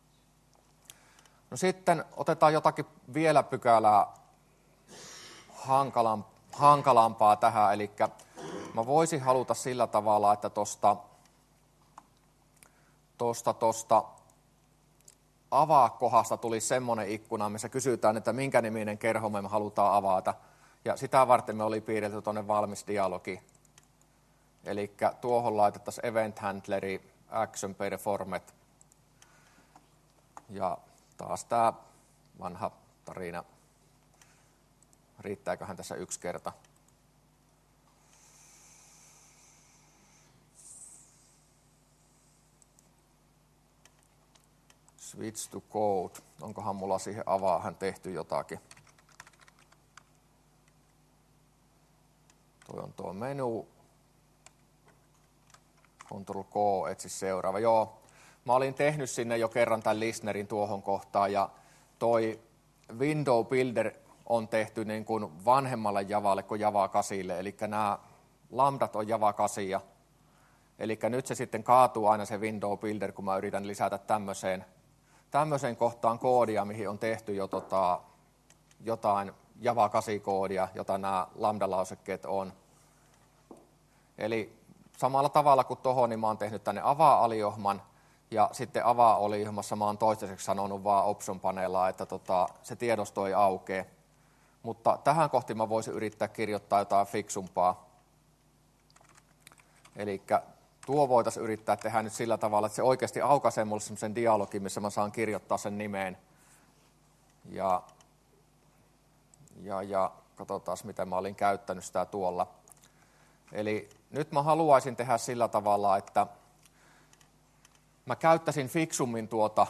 No sitten otetaan jotakin vielä pykälää hankalampaa tähän, eli mä voisin haluta sillä tavalla, että tuosta tosta, tosta avaa-kohdasta tulisi semmoinen ikkuna, missä kysytään, että minkä niminen kerho me halutaan avata. Ja sitä varten me oli piirretty tuonne valmis dialogi. Eli tuohon laitettaisiin event handleri, action performed. Ja taas tämä vanha tarina. Riittääköhän tässä yksi kerta? Switch to code. Onkohan mulla siihen avaahan tehty jotakin? Toi on tuo menu. Control K, etsi seuraava. Joo, mä olin tehnyt sinne jo kerran tämän listenerin tuohon kohtaan, ja toi Window Builder on tehty niin kuin vanhemmalle Javalle kuin Java kahdeksan, eli nämä lambdat on Java kahdeksan. Eli nyt se sitten kaatuu aina se Window Builder, kun mä yritän lisätä tämmöiseen, tämmöiseen kohtaan koodia, mihin on tehty jo tota, jotain Java kahdeksan-koodia, jota nämä lambda-lausekkeet on. Eli samalla tavalla kuin tuohon, niin mä oon tehnyt tänne avaa-aliohman, ja sitten avaa-aliohmassa mä oon toistaiseksi sanonut vaan option-paneella, että tota, se tiedosto ei aukee. Mutta tähän kohti mä voisin yrittää kirjoittaa jotain fiksumpaa. Eli tuo voitaisiin yrittää tehdä nyt sillä tavalla, että se oikeasti aukaisee mulle semmoisen dialogin, missä mä saan kirjoittaa sen nimeen. Ja, ja, ja katsotaan, miten mä olin käyttänyt sitä tuolla. Eli nyt mä haluaisin tehdä sillä tavalla, että mä käyttäisin fiksummin tuota,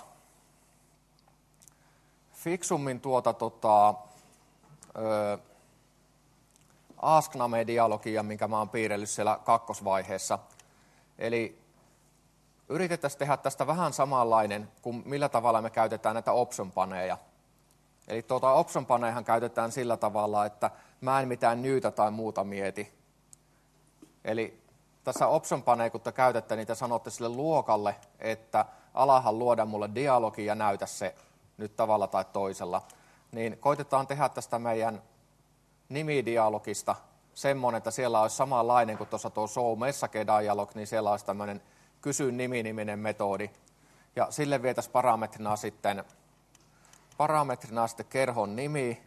fiksummin tuota, tota, ö, AskName-dialogia, minkä mä oon piirrellyt siellä kakkosvaiheessa. Eli yritettäisiin tehdä tästä vähän samanlainen kuin millä tavalla me käytetään näitä option-paneja. Eli tuota option-panejahan käytetään sillä tavalla, että mä en mitään nyytä tai muuta mieti. Eli tässä option-paneja, kun te käytätte, niin te sanotte sille luokalle, että alahan luoda mulle dialogi ja näytä se nyt tavalla tai toisella. Niin koitetaan tehdä tästä meidän nimidialogista semmoinen, että siellä olisi samanlainen kuin tuossa tuo show message dialog, niin siellä olisi tämmöinen kysy nimi-niminen metodi. Ja sille vietäisiin parametrina sitten, parametrina sitten kerhon nimi,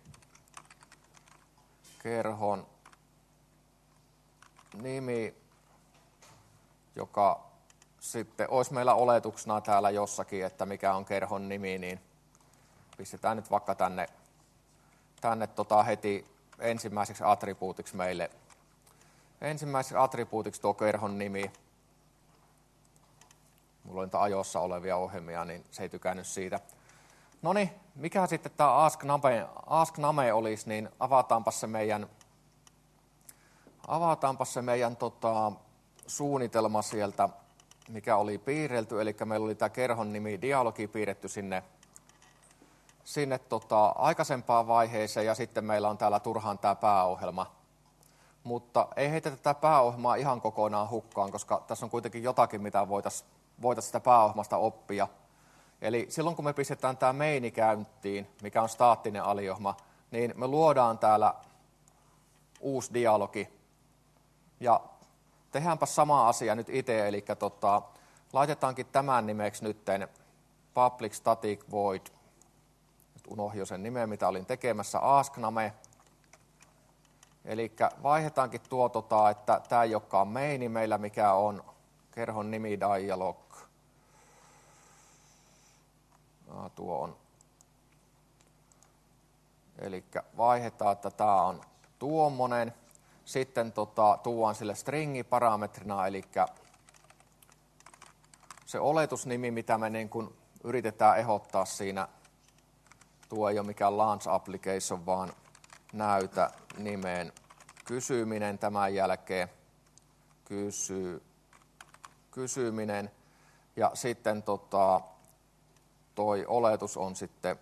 kerhon nimi, joka sitten olisi meillä oletuksena täällä jossakin, että mikä on kerhon nimi, niin pistetään nyt vaikka tänne, tänne tota heti ensimmäiseksi attribuutiksi meille. Ensimmäiseksi attribuutiksi tuo kerhon nimi. Mulla on niitä ajossa olevia ohjelmia, niin se ei tykännyt siitä. No niin, mikä sitten tämä AskName, AskName olisi, niin avataanpa se meidän, avataanpa se meidän tota, suunnitelma sieltä, mikä oli piirrelty. Eli meillä oli tämä kerhon nimi dialogi piirretty sinne, sinne tota, aikaisempaan vaiheeseen, ja sitten meillä on täällä turhaan tämä pääohjelma. Mutta ei heitetä tätä pääohjelmaa ihan kokonaan hukkaan, koska tässä on kuitenkin jotakin, mitä voitaisiin voitaisiin sitä pääohjelmasta oppia. Eli silloin kun me pistetään tämä maini käyntiin, mikä on staattinen aliohma, niin me luodaan täällä uusi dialogi. Ja tehdäänpä sama asia nyt itse, eli tota, laitetaankin tämän nimeksi nytten public static void. Nyt unohdin jo sen nimen, mitä olin tekemässä, askname. Eli vaihdetaankin tuo, tota, että tämä ei olekaan maini meillä, mikä on kerhon nimi dialog. No, tuo on. Eli vaihdetaan, että tämä on tuommoinen. Sitten tota, tuodaan sille stringiparametrina, eli se oletusnimi, mitä me niin kun yritetään ehdottaa siinä, tuo ei ole mikään launch application, vaan näytä nimeen kysyminen tämän jälkeen, kysy, kysyminen, ja sitten tota, toi oletus on sitten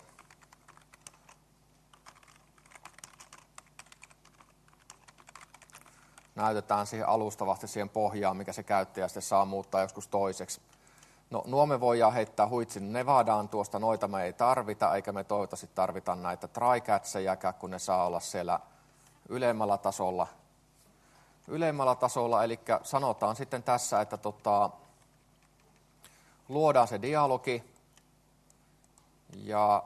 näytetään siihen alustavasti siihen pohjaan, mikä se käyttäjä sitten saa muuttaa joskus toiseksi. No, nuo me voidaan heittää huitsin nevadaan tuosta, noita me ei tarvita, eikä me toivottavasti tarvita näitä try-catchejäkään, kun ne saa olla siellä ylemmällä tasolla. Ylemmällä tasolla, eli sanotaan sitten tässä, että tota, luodaan se dialogi, ja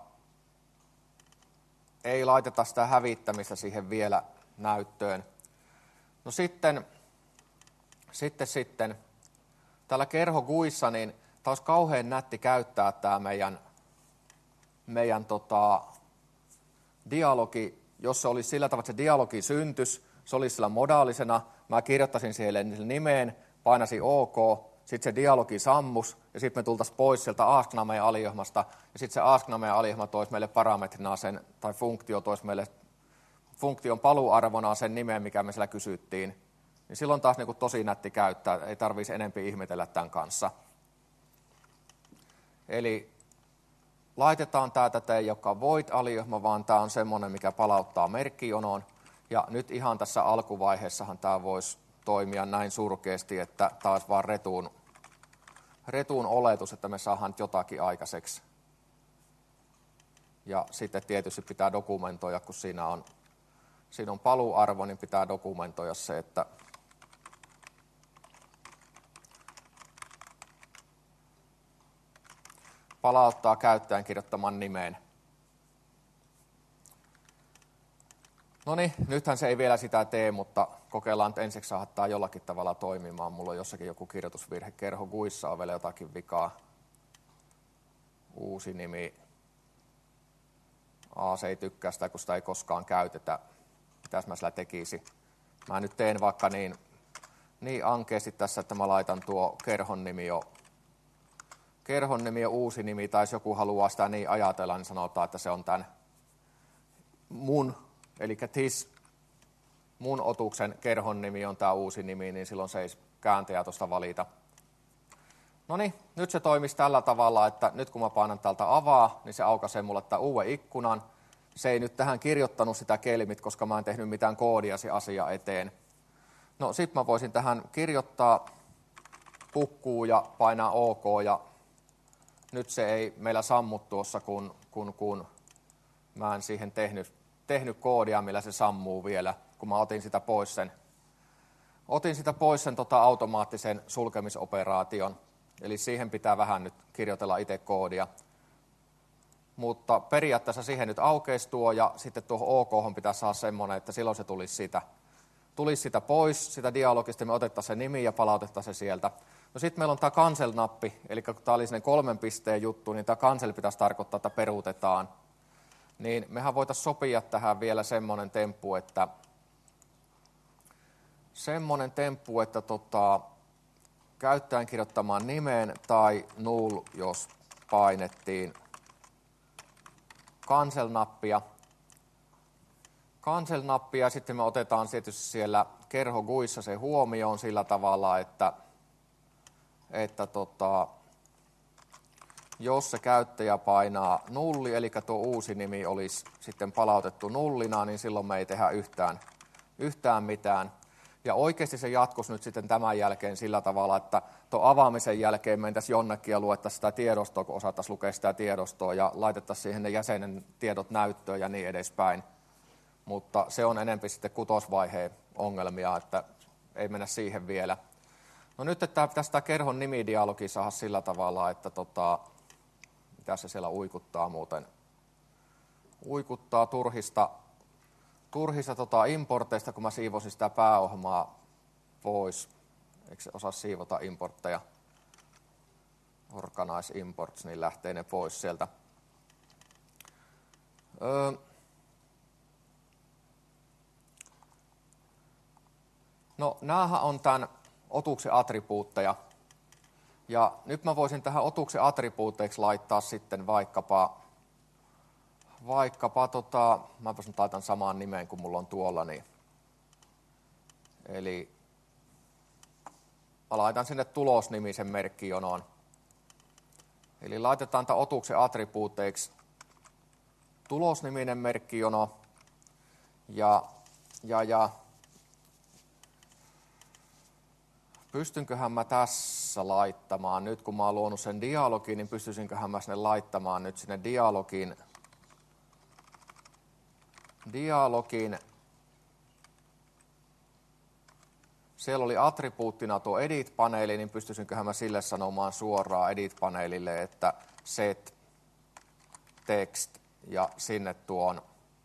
ei laiteta sitä hävittämistä siihen vielä näyttöön. No sitten, sitten, sitten täällä kerhoguissa, niin tämä olisi kauhean nätti käyttää tämä meidän, meidän tota, dialogi, jos se olisi sillä tavalla, että se dialogi syntys, se olisi sillä modaalisena, mä kirjoittaisin siellä nimeen, painasin OK, sitten se dialogi sammus, ja sitten me tultaisiin pois sieltä asknameen alijohmasta, ja sitten se asknameen alijohma toisi meille parametrina sen, tai funktio toisi meille funktion paluarvona sen nimen, mikä me siellä kysyttiin, niin silloin taas niin kuin tosi nätti käyttää, ei tarvitsisi enempi ihmetellä tämän kanssa. Eli laitetaan tämä, tätä ei olekaan void-alijohma, vaan tämä on semmoinen, mikä palauttaa merkkijonoon, ja nyt ihan tässä alkuvaiheessahan tämä voisi toimia näin surkeasti, että taas vaan retuun, retuun oletus, että me saadaan jotakin aikaiseksi. Ja sitten tietysti pitää dokumentoida, kun siinä on Siinä on paluarvo, niin pitää dokumentoida se, että palauttaa käyttäjän kirjoittaman nimeen. No niin, nythän se ei vielä sitä tee, mutta kokeillaan nyt ensiksi saada tämä jollakin tavalla toimimaan. Mulla on jossakin joku kirjoitusvirhe. Kerhoguissa on vielä jotakin vikaa. Uusi nimi. A, se ei tykkää sitä, kun sitä ei koskaan käytetä. Mitäs mä sillä tekisi? Mä nyt teen vaikka niin, niin ankeasti tässä, että mä laitan tuo kerhon nimi jo, kerhon nimi jo uusi nimi, tai jos joku haluaa sitä niin ajatella, niin sanotaan, että se on tämän mun, eli this, mun otuksen kerhon nimi on tämä uusi nimi, niin silloin se ei kääntäjä tuosta valita. No niin, nyt se toimisi tällä tavalla, että nyt kun mä painan täältä avaa, niin se aukaisee mulle tämän uuden ikkunan. Se ei nyt tähän kirjoittanut sitä kelmit, koska mä en tehnyt mitään koodia se asia eteen. No sit mä voisin tähän kirjoittaa pukkuu ja painaa OK, ja nyt se ei meillä sammu tuossa, kun, kun, kun mä en siihen tehnyt, tehnyt koodia, millä se sammuu vielä, kun mä otin sitä pois sen, otin sitä pois sen tota automaattisen sulkemisoperaation. Eli siihen pitää vähän nyt kirjoitella itse koodia. Mutta periaatteessa siihen nyt aukeisi tuo, ja sitten tuohon OK pitää saada semmoinen, että silloin se tulisi sitä, tulisi sitä pois, sitä dialogista, me otettaisiin se nimi ja palautettaisiin se sieltä. No sitten meillä on tämä cancel-nappi, eli kun tämä oli sinne kolmen pisteen juttu, niin tämä cancel pitäisi tarkoittaa, että peruutetaan. Niin mehän voitaisiin sopia tähän vielä semmoinen temppu, että semmoinen temppu, että tota, käyttäjän kirjoittamaan nimeen tai null, jos painettiin cancel-nappia. Cancel-nappia, sitten me otetaan tietysti siellä kerhoguissa se huomioon sillä tavalla, että, että tota, jos se käyttäjä painaa nulli, eli tuo uusi nimi olisi sitten palautettu nullina, niin silloin me ei tehdä yhtään, yhtään mitään. Ja oikeasti se jatkuisi nyt sitten tämän jälkeen sillä tavalla, että tuon avaamisen jälkeen mentäisiin jonnekin ja luettaisiin sitä tiedostoa, kun osattaisiin lukea sitä tiedostoa ja laitettaisiin siihen ne jäsenen tiedot näyttöön ja niin edespäin. mutta se on enemmän sitten kutosvaiheen ongelmia, että ei mennä siihen vielä. No nyt, että pitäisi tämä kerhon nimidialogi saada sillä tavalla, että tota, mitä se siellä uikuttaa muuten, uikuttaa turhista, turhista tota importeista, kun mä siivosin sitä pääohjelmaa pois. Eikö se osaa siivota importteja? Organize imports, niin lähtee ne pois sieltä. Öö. No, näähän on tämän otuksen attribuutteja. Ja nyt mä voisin tähän otuksen attribuuteiksi laittaa sitten vaikkapa, vaikkapa tota, mäpäs nyt laitan samaan nimeen kuin mulla on tuolla, niin. Eli mä laitan sinne tulosnimisen merkkijonoon. Eli laitetaan tämän otuksen attribuuteiksi tulosniminen merkkijono ja, ja, ja pystynköhän mä tässä laittamaan, nyt kun mä oon luonut sen dialogin, niin pystyisinköhän mä sinne laittamaan nyt sinne dialogin, dialogin, siellä oli attribuuttina tuo edit-paneeli, niin pystyisinköhän mä sille sanomaan suoraan edit-paneelille, että set text ja sinne tuon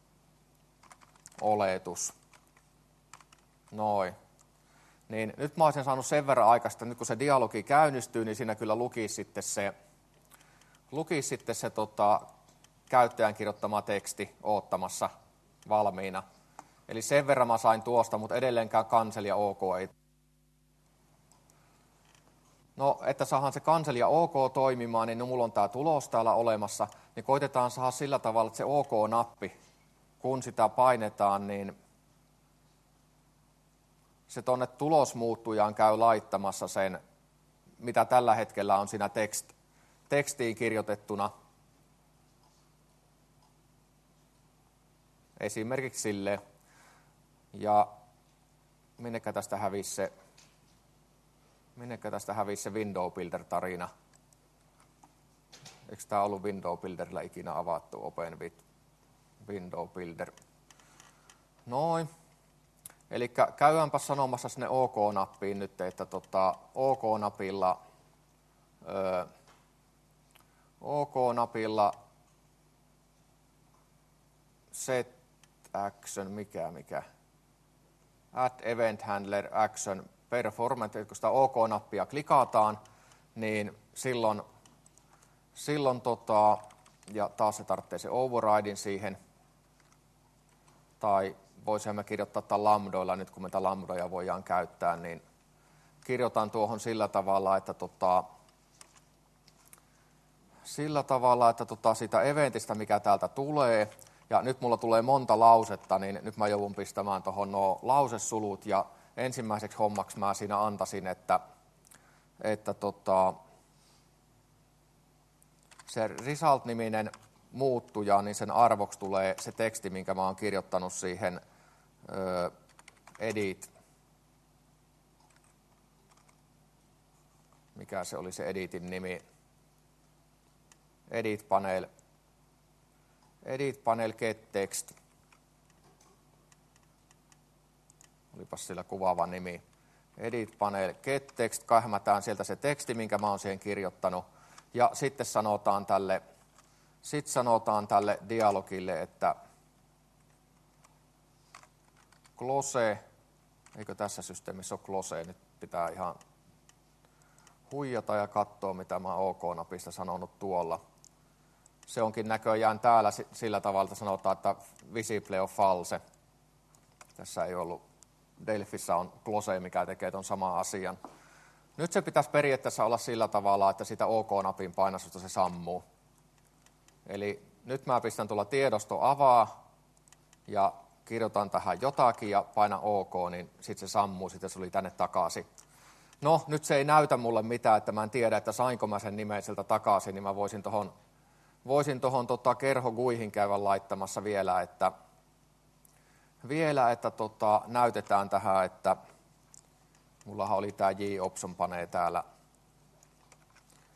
oletus. Noin. Niin nyt mä olisin saanut sen verran aikaista, nyt kun se dialogi käynnistyy, niin siinä kyllä lukisi sitten se, lukisi sitten se tota, käyttäjän kirjoittama teksti oottamassa valmiina. Eli sen verran mä sain tuosta, mutta edelleenkään cancel ja OK ei. No, että saadaan se cancel ja OK toimimaan, niin no, mulla on tää tulos täällä olemassa, niin koitetaan saada sillä tavalla, että se OK-nappi, kun sitä painetaan, niin se tuonne tulosmuuttujaan käy laittamassa sen, mitä tällä hetkellä on siinä tekst, tekstiin kirjoitettuna. Esimerkiksi sille. Ja minnekä tästä hävisi se, minnekä tästä hävisi se Window Builder-tarina? Eikö tämä ollut Window Builderilla ikinä avattu? Open with Window Builder. Noin. Eli käydäänpä sanomassa sinne OK-nappiin nyt, että tota, OK-napilla, öö, OK-napilla set action, mikä, mikä, add event handler action performance, kun sitä OK-nappia klikataan, niin silloin, silloin tota, ja taas se tarvitsee se overridein siihen, tai voisimme kirjoittaa tämän lambdoilla, nyt kun me tätä lambdoja voidaan käyttää, niin kirjoitan tuohon sillä tavalla, että tota, sillä tavalla, että tota siitä eventistä, mikä täältä tulee, ja nyt mulla tulee monta lausetta, niin nyt mä joudun pistämään tuohon nuo lausesulut, ja ensimmäiseksi hommaksi mä siinä antaisin, että, että tota, se result-niminen muuttuja, niin sen arvoksi tulee se teksti, minkä mä oon kirjoittanut siihen ö, edit. Mikä se oli se editin nimi? Edit panel. Edit panel get text. Olipas sillä kuvaava nimi. Edit panel get text. Kahmataan sieltä se teksti, minkä mä oon siihen kirjoittanut. Ja sitten sanotaan tälle Sitten sanotaan tälle dialogille, että close, eikö tässä systeemissä ole close, nyt pitää ihan huijata ja katsoa, mitä mä OK-napista sanonut tuolla. Se onkin näköjään täällä sillä tavalla, että sanotaan, että visible on false. Tässä ei ollut, Delfissä on close, mikä tekee ton saman asian. Nyt se pitäisi periaatteessa olla sillä tavalla, että sitä OK-napin painasusta se sammuu. Eli nyt mä pistän tuolla tiedosto avaa ja kirjoitan tähän jotakin ja painan OK, niin sitten se sammuu, sitten se oli tänne takaisin. No, nyt se ei näytä mulle mitään, että mä en tiedä, että sainko mä sen nimen sieltä takaisin, niin mä voisin tuohon voisin tohon, tota, kerho guihin käydä laittamassa vielä, että, vielä, että tota, näytetään tähän, että mullahan oli tämä J-option panee täällä.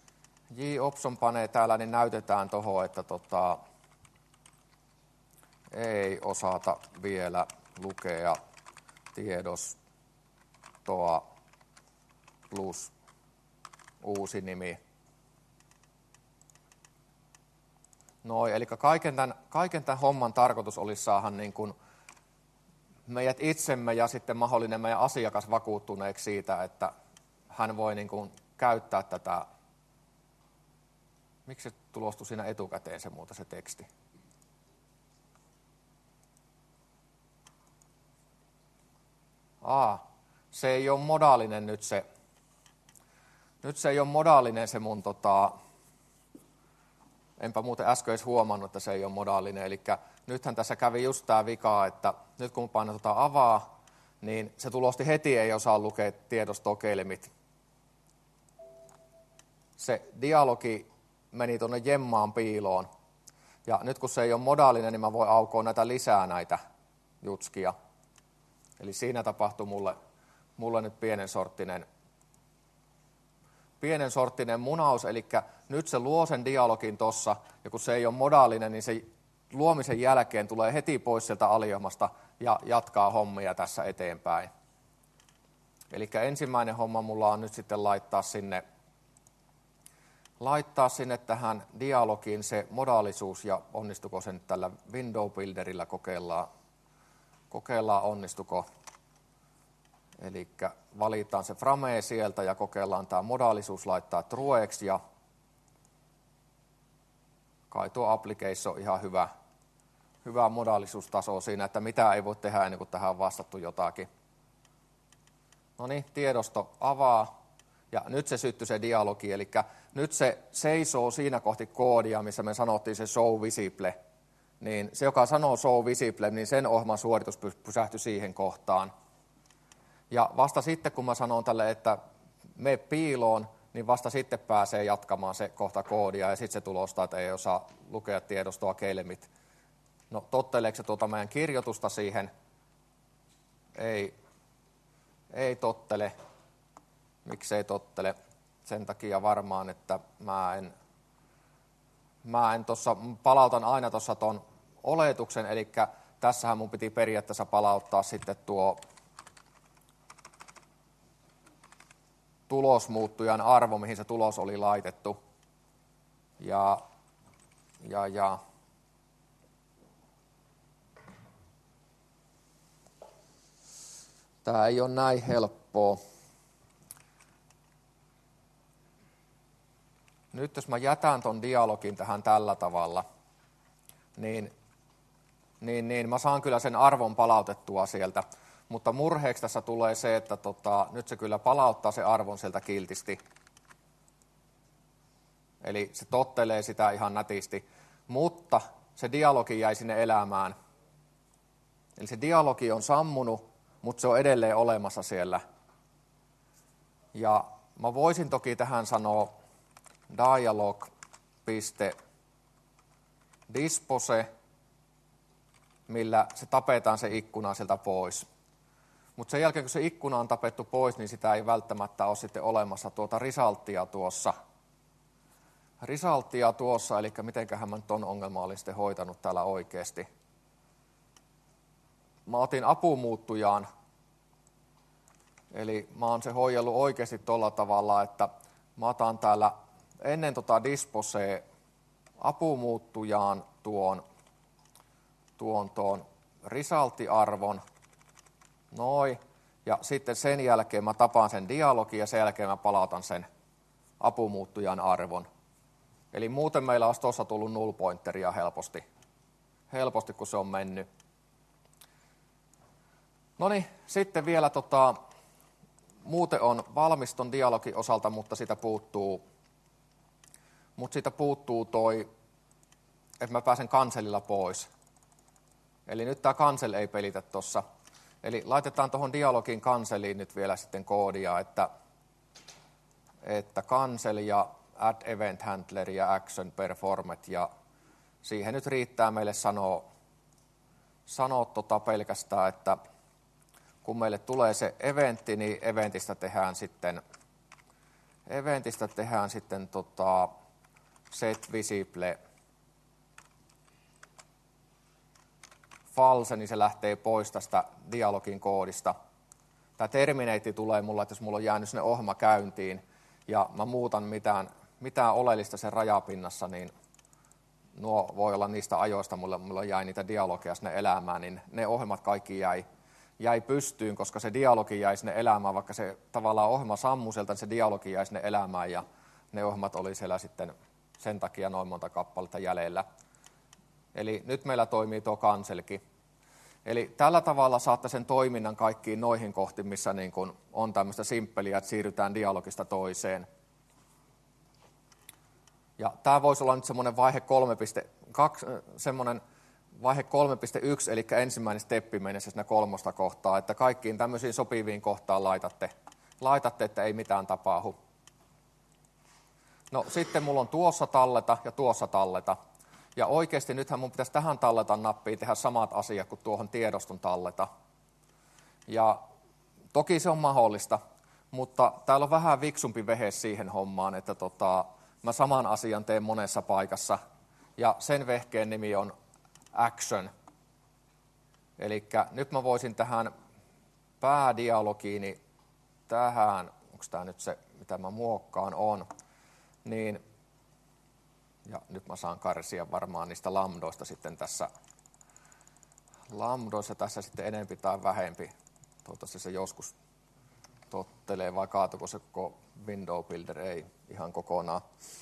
J-option panee täällä, niin näytetään tuohon, että tota, ei osata vielä lukea tiedostoa plus uusi nimi. Noin, eli kaiken tämän, kaiken tämän homman tarkoitus olisi saada niin kuin meidät itsemme ja sitten mahdollinen meidän asiakas vakuuttuneeksi siitä, että hän voi niin kuin käyttää tätä. Miksi se tulostui siinä etukäteen se muuta se teksti? Aa, se ei ole modaalinen nyt se. Nyt se ei ole modaalinen se mun tota, enpä muuten äsken edes huomannut, että se ei ole modaalinen. Eli nythän tässä kävi just tämä vika, että nyt kun painan tota avaa, niin se tulosti heti ei osaa lukea tiedostokeilemit. Se dialogi meni tuonne jemmaan piiloon. Ja nyt kun se ei ole modaalinen, niin mä voin aukoa näitä lisää näitä jutskia. Eli siinä tapahtui mulle, mulle nyt pienen sorttinen, pienen sorttinen munaus, eli nyt se luo sen dialogin tossa, ja kun se ei ole modaalinen, niin se luomisen jälkeen tulee heti pois sieltä aliohmasta ja jatkaa hommia tässä eteenpäin. Eli ensimmäinen homma mulla on nyt sitten laittaa sinne, laittaa sinne tähän dialogiin se modaalisuus, ja onnistuko se nyt tällä Window Builderillä kokeillaan. Kokeillaan onnistuko. Eli valitaan se frame sieltä ja kokeillaan tämä modaalisuus laittaa trueksi, ja kai tuo application on ihan hyvä, hyvä modaalisuustaso siinä, että mitä ei voi tehdä ennen kuin tähän on vastattu jotakin. No niin, tiedosto avaa, ja nyt se syttyi se dialogi, eli nyt se seisoo siinä kohti koodia, missä me sanottiin se show visible. Niin se, joka sanoo show visible, niin sen ohjelman suoritus pysähtyi siihen kohtaan. Ja vasta sitten, kun mä sanon tälle, että mene piiloon, niin vasta sitten pääsee jatkamaan se kohta koodia, ja sitten se tulostaa, että ei osaa lukea tiedostoa keilemit. No, totteleeko se tuota meidän kirjoitusta siihen? Ei, ei tottele. Miksei tottele? Sen takia varmaan, että mä en, mä en tossa, palautan aina tuossa ton oletuksen, eli tässähän mun piti periaatteessa palauttaa sitten tuo tulosmuuttujan arvo, mihin se tulos oli laitettu. Ja, ja, ja. Tämä ei ole näin helppoa. Nyt jos mä jätän ton dialogin tähän tällä tavalla, niin, niin, niin mä saan kyllä sen arvon palautettua sieltä. Mutta murheeksi tässä tulee se, että tota, nyt se kyllä palauttaa se arvon sieltä kiltisti. Eli se tottelee sitä ihan nätisti, mutta se dialogi jäi sinne elämään. Eli se dialogi on sammunut, mutta se on edelleen olemassa siellä. Ja mä voisin toki tähän sanoa dialog.dispose, millä se tapetaan se ikkuna sieltä pois. Mutta sen jälkeen, kun se ikkuna on tapettu pois, niin sitä ei välttämättä ole sitten olemassa tuota resulttia tuossa. Resulttia tuossa, eli mitenköhän mä nyt ton ongelma olin sitten hoitanut täällä oikeasti. Mä otin apumuuttujaan, eli mä oon se hoidellut oikeasti tuolla tavalla, että mä otan täällä ennen tota disposea apumuuttujaan tuon, tuon, tuon resulttiarvon, noin, ja sitten sen jälkeen mä tapaan sen dialogin ja sen jälkeen mä palautan sen apumuuttujan arvon. Eli muuten meillä olisi tuossa tullut null pointeria helposti, helposti kun se on mennyt. No niin, sitten vielä tota, muuten on valmis ton dialogin osalta, mutta siitä puuttuu, mutta siitä puuttuu toi, että mä pääsen cancelilla pois. Eli nyt tämä cancel ei pelitä tuossa. Eli laitetaan tuohon dialogin canceliin nyt vielä sitten koodia, että, että cancel ja add event handler ja action performed, ja siihen nyt riittää meille sanoa, sanoa tota pelkästään, että kun meille tulee se eventti, niin eventistä tehdään sitten, eventistä tehdään sitten tota set visible false, niin se lähtee pois tästä dialogin koodista. Tämä terminate tulee mulla, että jos mulla on jäänyt sinne ohjelma käyntiin ja mä muutan mitään, mitään oleellista sen rajapinnassa, niin nuo voi olla niistä ajoista, mulla, mulla jäi niitä dialogeja sinne elämään, niin ne ohjelmat kaikki jäi, jäi pystyyn, koska se dialogi jäi sinne elämään, vaikka se tavallaan ohjelma sammui sieltä, niin se dialogi jäi sinne elämään ja ne ohjelmat oli siellä sitten sen takia noin monta kappaletta jäljellä. Eli nyt meillä toimii tuo cancelkin. Eli tällä tavalla saatte sen toiminnan kaikkiin noihin kohtiin, missä niin kun on tämmöistä simppeliä, että siirrytään dialogista toiseen. Ja tämä voisi olla nyt semmoinen vaihe kolme piste kaksi, semmoinen vaihe kolme piste yksi, eli ensimmäinen steppi mennessä siinä kolmosta kohtaa, että kaikkiin tämmöisiin sopiviin kohtaan laitatte, laitatte, että ei mitään tapahdu. No sitten mulla on tuossa talleta ja tuossa talleta. Ja oikeasti nythän mun pitäisi tähän talletan nappiin tehdä samat asiat kuin tuohon tiedoston talleta. Ja toki se on mahdollista, mutta täällä on vähän viksumpi vehe siihen hommaan, että tota, mä saman asian teen monessa paikassa. Ja sen vehkeen nimi on action. Eli nyt mä voisin tähän päädialogiini, tähän, onko tämä nyt se, mitä mä muokkaan on, niin, ja nyt mä saan karsia varmaan niistä lambdoista sitten tässä, lambdoissa tässä sitten enempi tai vähempi, toivottavasti se joskus tottelee, vai kaatuko se koko window builder, ei ihan kokonaan.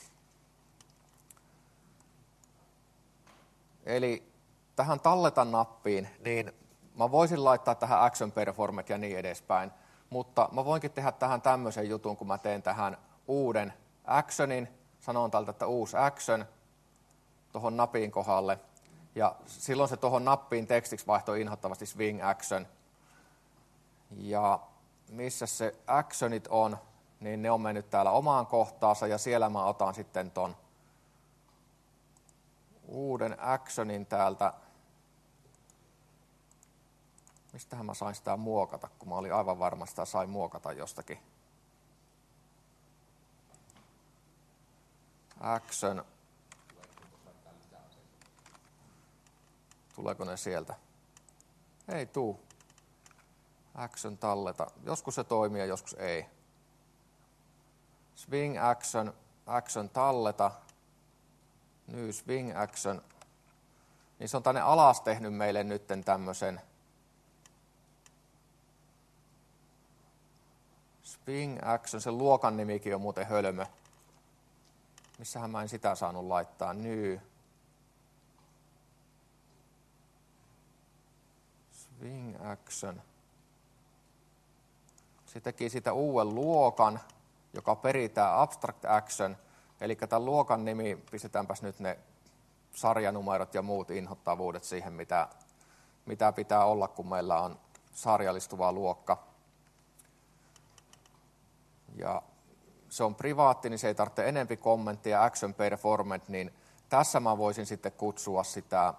Eli tähän talletan nappiin, niin mä voisin laittaa tähän action performet ja niin edespäin, mutta mä voinkin tehdä tähän tämmöisen jutun, kun mä teen tähän uuden actionin, sanon tältä, että uusi action tuohon napin kohdalle, ja silloin se tuohon nappiin tekstiksi vaihtoi inhottavasti swing action. Ja missä se actionit on, niin ne on mennyt täällä omaan kohtaansa, ja siellä mä otan sitten ton uuden actionin täältä. Mistähän mä sain sitä muokata, kun mä olin aivan varma, että sitä sain muokata jostakin. Action. Tuleeko ne sieltä? Ei tuu. Action talleta. Joskus se toimii ja joskus ei. Swing action, action talleta. New swing action. Niin se on tänne alas tehnyt meille nytten tämmöisen swing action. Sen luokan nimikin on muuten hölmö. Missähän mä en sitä saanut laittaa. New. Swing action. Se teki sitä uuden luokan, joka peritään abstract action. Eli tämän luokan nimi, pistetäänpäs nyt ne sarjanumerot ja muut inhottavuudet siihen, mitä, mitä pitää olla, kun meillä on sarjallistuva luokka. Ja se on privaatti, niin se ei tarvitse enempi kommenttia, action performant, niin tässä mä voisin sitten kutsua sitä,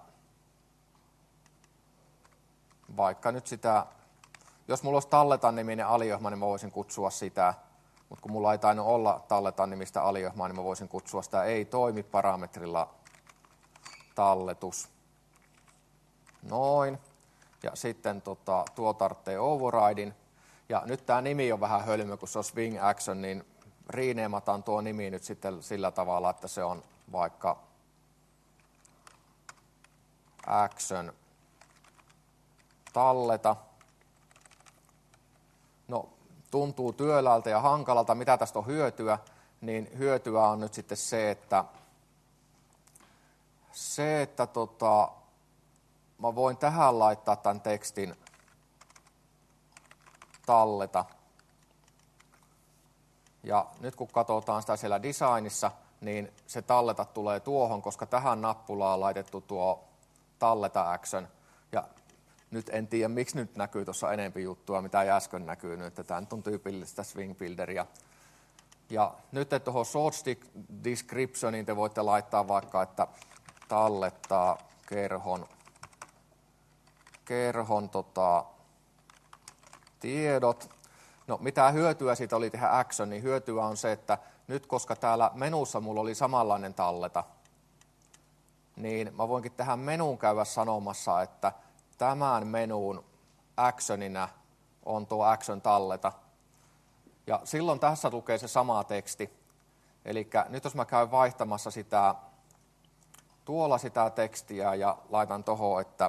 vaikka nyt sitä, jos mulla olisi talletan niminen aliohjelma, niin mä voisin kutsua sitä, mutta kun mulla ei tainnut olla talletan nimistä aliohjelmaa, niin mä voisin kutsua sitä ei toimi parametrilla talletus. Noin. Ja sitten tota, tuo tarvitsee overridein. Ja nyt tämä nimi on vähän hölmö, kun se on swing action, niin riineemataan tuo nimi nyt sitten sillä tavalla, että se on vaikka action talleta. No, tuntuu työläältä ja hankalalta, mitä tästä on hyötyä, niin hyötyä on nyt sitten se, että se, että tota, mä voin tähän laittaa tämän tekstin talleta. Ja nyt kun katsotaan sitä siellä designissa, niin se talleta tulee tuohon, koska tähän nappulaan on laitettu tuo talleta action. Ja nyt en tiedä, miksi nyt näkyy tuossa enempi juttua, mitä äsken näkyy nyt, että tämä nyt on tyypillistä swing builderia. Ja nyt tuohon source descriptioniin te voitte laittaa vaikka, että tallettaa kerhon, kerhon tota, tiedot. No mitä hyötyä siitä oli tehdä action, niin hyötyä on se, että nyt koska täällä menussa mulla oli samanlainen talleta, niin mä voinkin tähän menuun käydä sanomassa, että tämän menuun actionina on tuo action talleta. Ja silloin tässä lukee se sama teksti. Eli nyt jos mä käyn vaihtamassa sitä, tuolla sitä tekstiä ja laitan tuohon, että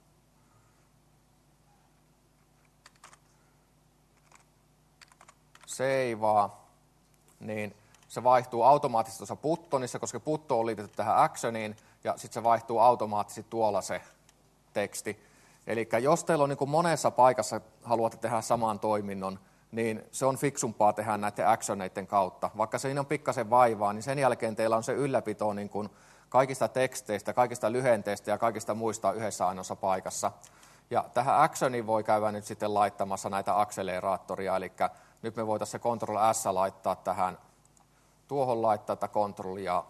seivaa, niin se vaihtuu automaattisesti tuossa buttonissa, koska button on liitetty tähän actioniin, ja sitten se vaihtuu automaattisesti tuolla se teksti. Eli jos teillä on niin kuin monessa paikassa haluatte tehdä saman toiminnon, niin se on fiksumpaa tehdä näiden actioneiden kautta. Vaikka siinä on pikkasen vaivaa, niin sen jälkeen teillä on se ylläpito niin kuin kaikista teksteistä, kaikista lyhenteistä ja kaikista muista yhdessä ainoassa paikassa. Ja tähän actioniin voi käydä nyt sitten laittamassa näitä akseleraattoria, eli nyt me voitaisiin se Control S laittaa tähän, tuohon laittaa tätä Control ja,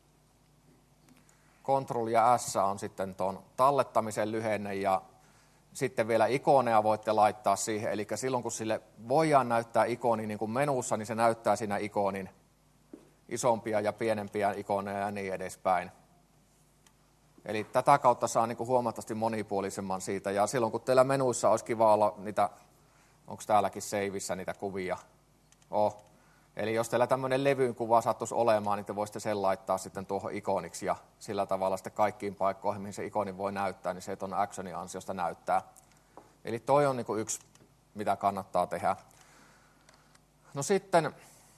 Control ja S on sitten tuon tallettamisen lyhenne ja sitten vielä ikoneja voitte laittaa siihen, eli silloin kun sille voidaan näyttää ikoni niin kuin menussa, niin se näyttää siinä ikonin isompia ja pienempiä ikoneja ja niin edespäin. Eli tätä kautta saa niin kuin huomattavasti monipuolisemman siitä, ja silloin kun teillä menuissa olisi kiva olla niitä, onko täälläkin seivissä niitä kuvia? Oh. Eli jos teillä tämmöinen levyyn kuva sattuisi olemaan, niin te voisitte sen laittaa sitten tuohon ikoniksi, ja sillä tavalla sitten kaikkiin paikkoihin, mihin se ikoni voi näyttää, niin se tuon actionin ansiosta näyttää. Eli toi on niin kuin yksi, mitä kannattaa tehdä. No sitten,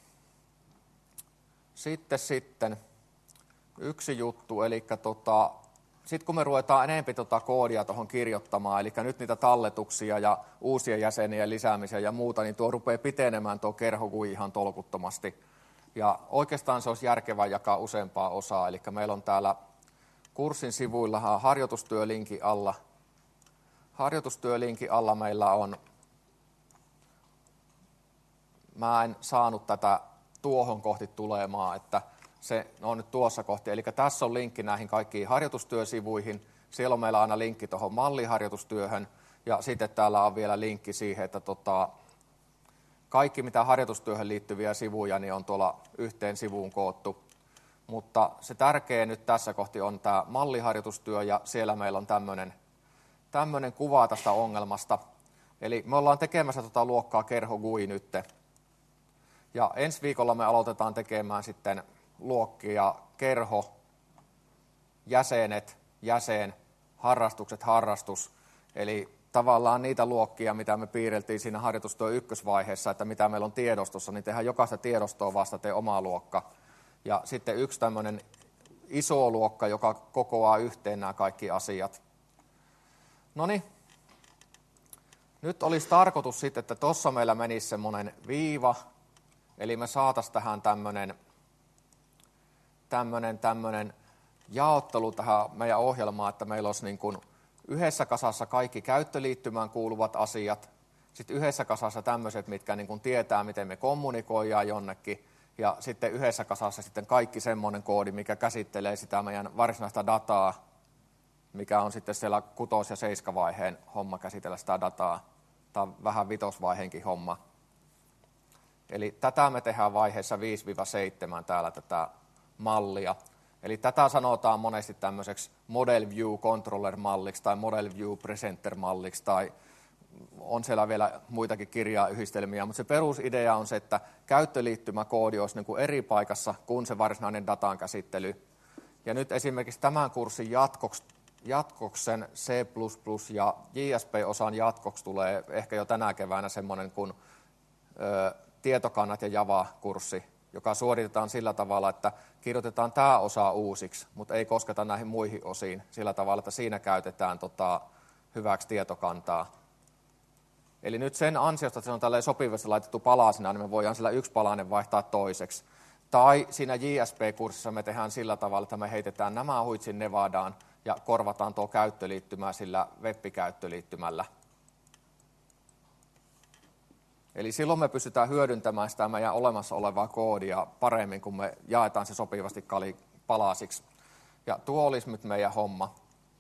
sitten, sitten yksi juttu, eli tota, sitten kun me ruvetaan enemmän tota koodia tuohon kirjoittamaan, eli nyt niitä talletuksia ja uusia jäseniä lisäämisiä ja muuta, niin tuo rupeaa pitenemään tuo kerho kuin ihan tolkuttomasti. Ja oikeastaan se olisi järkevää jakaa useampaa osaa, eli meillä on täällä kurssin sivuilla harjoitustyölinkin alla. Harjoitustyölinkin alla meillä on, mä en saanut tätä tuohon kohti tulemaan, että se on nyt tuossa kohti. Eli tässä on linkki näihin kaikkiin harjoitustyösivuihin. Siellä on meillä aina linkki tuohon malliharjoitustyöhön. Ja sitten täällä on vielä linkki siihen, että tota, kaikki mitä harjoitustyöhön liittyviä sivuja niin on tuolla yhteen sivuun koottu. Mutta se tärkeä nyt tässä kohti on tämä malliharjoitustyö ja siellä meillä on tämmöinen, tämmöinen kuva tästä ongelmasta. Eli me ollaan tekemässä tuota luokkaa kerho G U I nyt. Ja ensi viikolla me aloitetaan tekemään sitten luokkia kerho, jäsenet, jäsen, harrastukset, harrastus. Eli tavallaan niitä luokkia, mitä me piirreltiin siinä harjoitustyön ykkösvaiheessa, että mitä meillä on tiedostossa, niin tehdään jokaista tiedostoa vastaten oma luokka. Ja sitten yksi tämmöinen iso luokka, joka kokoaa yhteen nämä kaikki asiat. Noniin. Nyt olisi tarkoitus sitten, että tuossa meillä menisi semmoinen viiva, eli me saataisiin tähän tämmöinen tämmöinen, tämmöinen jaottelu tähän meidän ohjelmaan, että meillä olisi niin kuin yhdessä kasassa kaikki käyttöliittymään kuuluvat asiat, sitten yhdessä kasassa tämmöiset, mitkä niin kuin tietää, miten me kommunikoidaan jonnekin, ja sitten yhdessä kasassa sitten kaikki semmoinen koodi, mikä käsittelee sitä meidän varsinaista dataa, mikä on sitten siellä kutos- ja seiskavaiheen homma käsitellä sitä dataa, tai vähän vitosvaiheenkin homma. Eli tätä me tehdään vaiheessa viisi seitsemän täällä tätä mallia. Eli tätä sanotaan monesti tämmöiseksi Model View Controller-malliksi tai Model View Presenter-malliksi tai on siellä vielä muitakin kirjayhdistelmiä, mutta se perusidea on se, että käyttöliittymäkoodi olisi niin kuin eri paikassa kuin se varsinainen datan käsittely. Ja nyt esimerkiksi tämän kurssin jatkoksi, jatkoksen C plus plus ja J S P-osan jatkoksi tulee ehkä jo tänä keväänä semmoinen kuin ö, tietokannat ja Java-kurssi, joka suoritetaan sillä tavalla, että kirjoitetaan tämä osa uusiksi, mutta ei kosketa näihin muihin osiin sillä tavalla, että siinä käytetään tota, hyväksi tietokantaa. Eli nyt sen ansiosta, että se on tälleen sopivasti laitettu palasina, niin me voidaan sillä yksi palanen vaihtaa toiseksi. Tai siinä J S P-kurssissa me tehdään sillä tavalla, että me heitetään nämä huitsin Nevadaan ja korvataan tuo käyttöliittymä sillä web-käyttöliittymällä. Eli silloin me pystytään hyödyntämään sitä meidän olemassa olevaa koodia paremmin, kun me jaetaan se sopivasti palasiksi. Ja tuo olisi nyt meidän homma.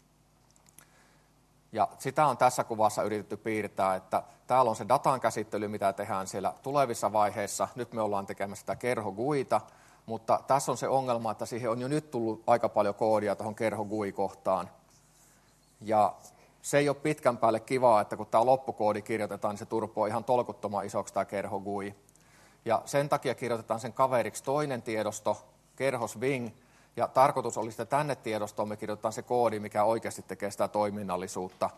Ja sitä on tässä kuvassa yritetty piirtää, että täällä on se datan käsittely, mitä tehdään siellä tulevissa vaiheissa. Nyt me ollaan tekemässä sitä kerho G U Ita, mutta tässä on se ongelma, että siihen on jo nyt tullut aika paljon koodia tuohon kerho G U I-kohtaan. Ja se ei ole pitkän päälle kivaa, että kun tämä loppukoodi kirjoitetaan, niin se turpoo ihan tolkuttoman isoksi tämä kerho G U I. Ja sen takia kirjoitetaan sen kaveriksi toinen tiedosto, kerho Swing, ja tarkoitus oli, että tänne tiedostoon me kirjoitetaan se koodi, mikä oikeasti tekee sitä toiminnallisuutta.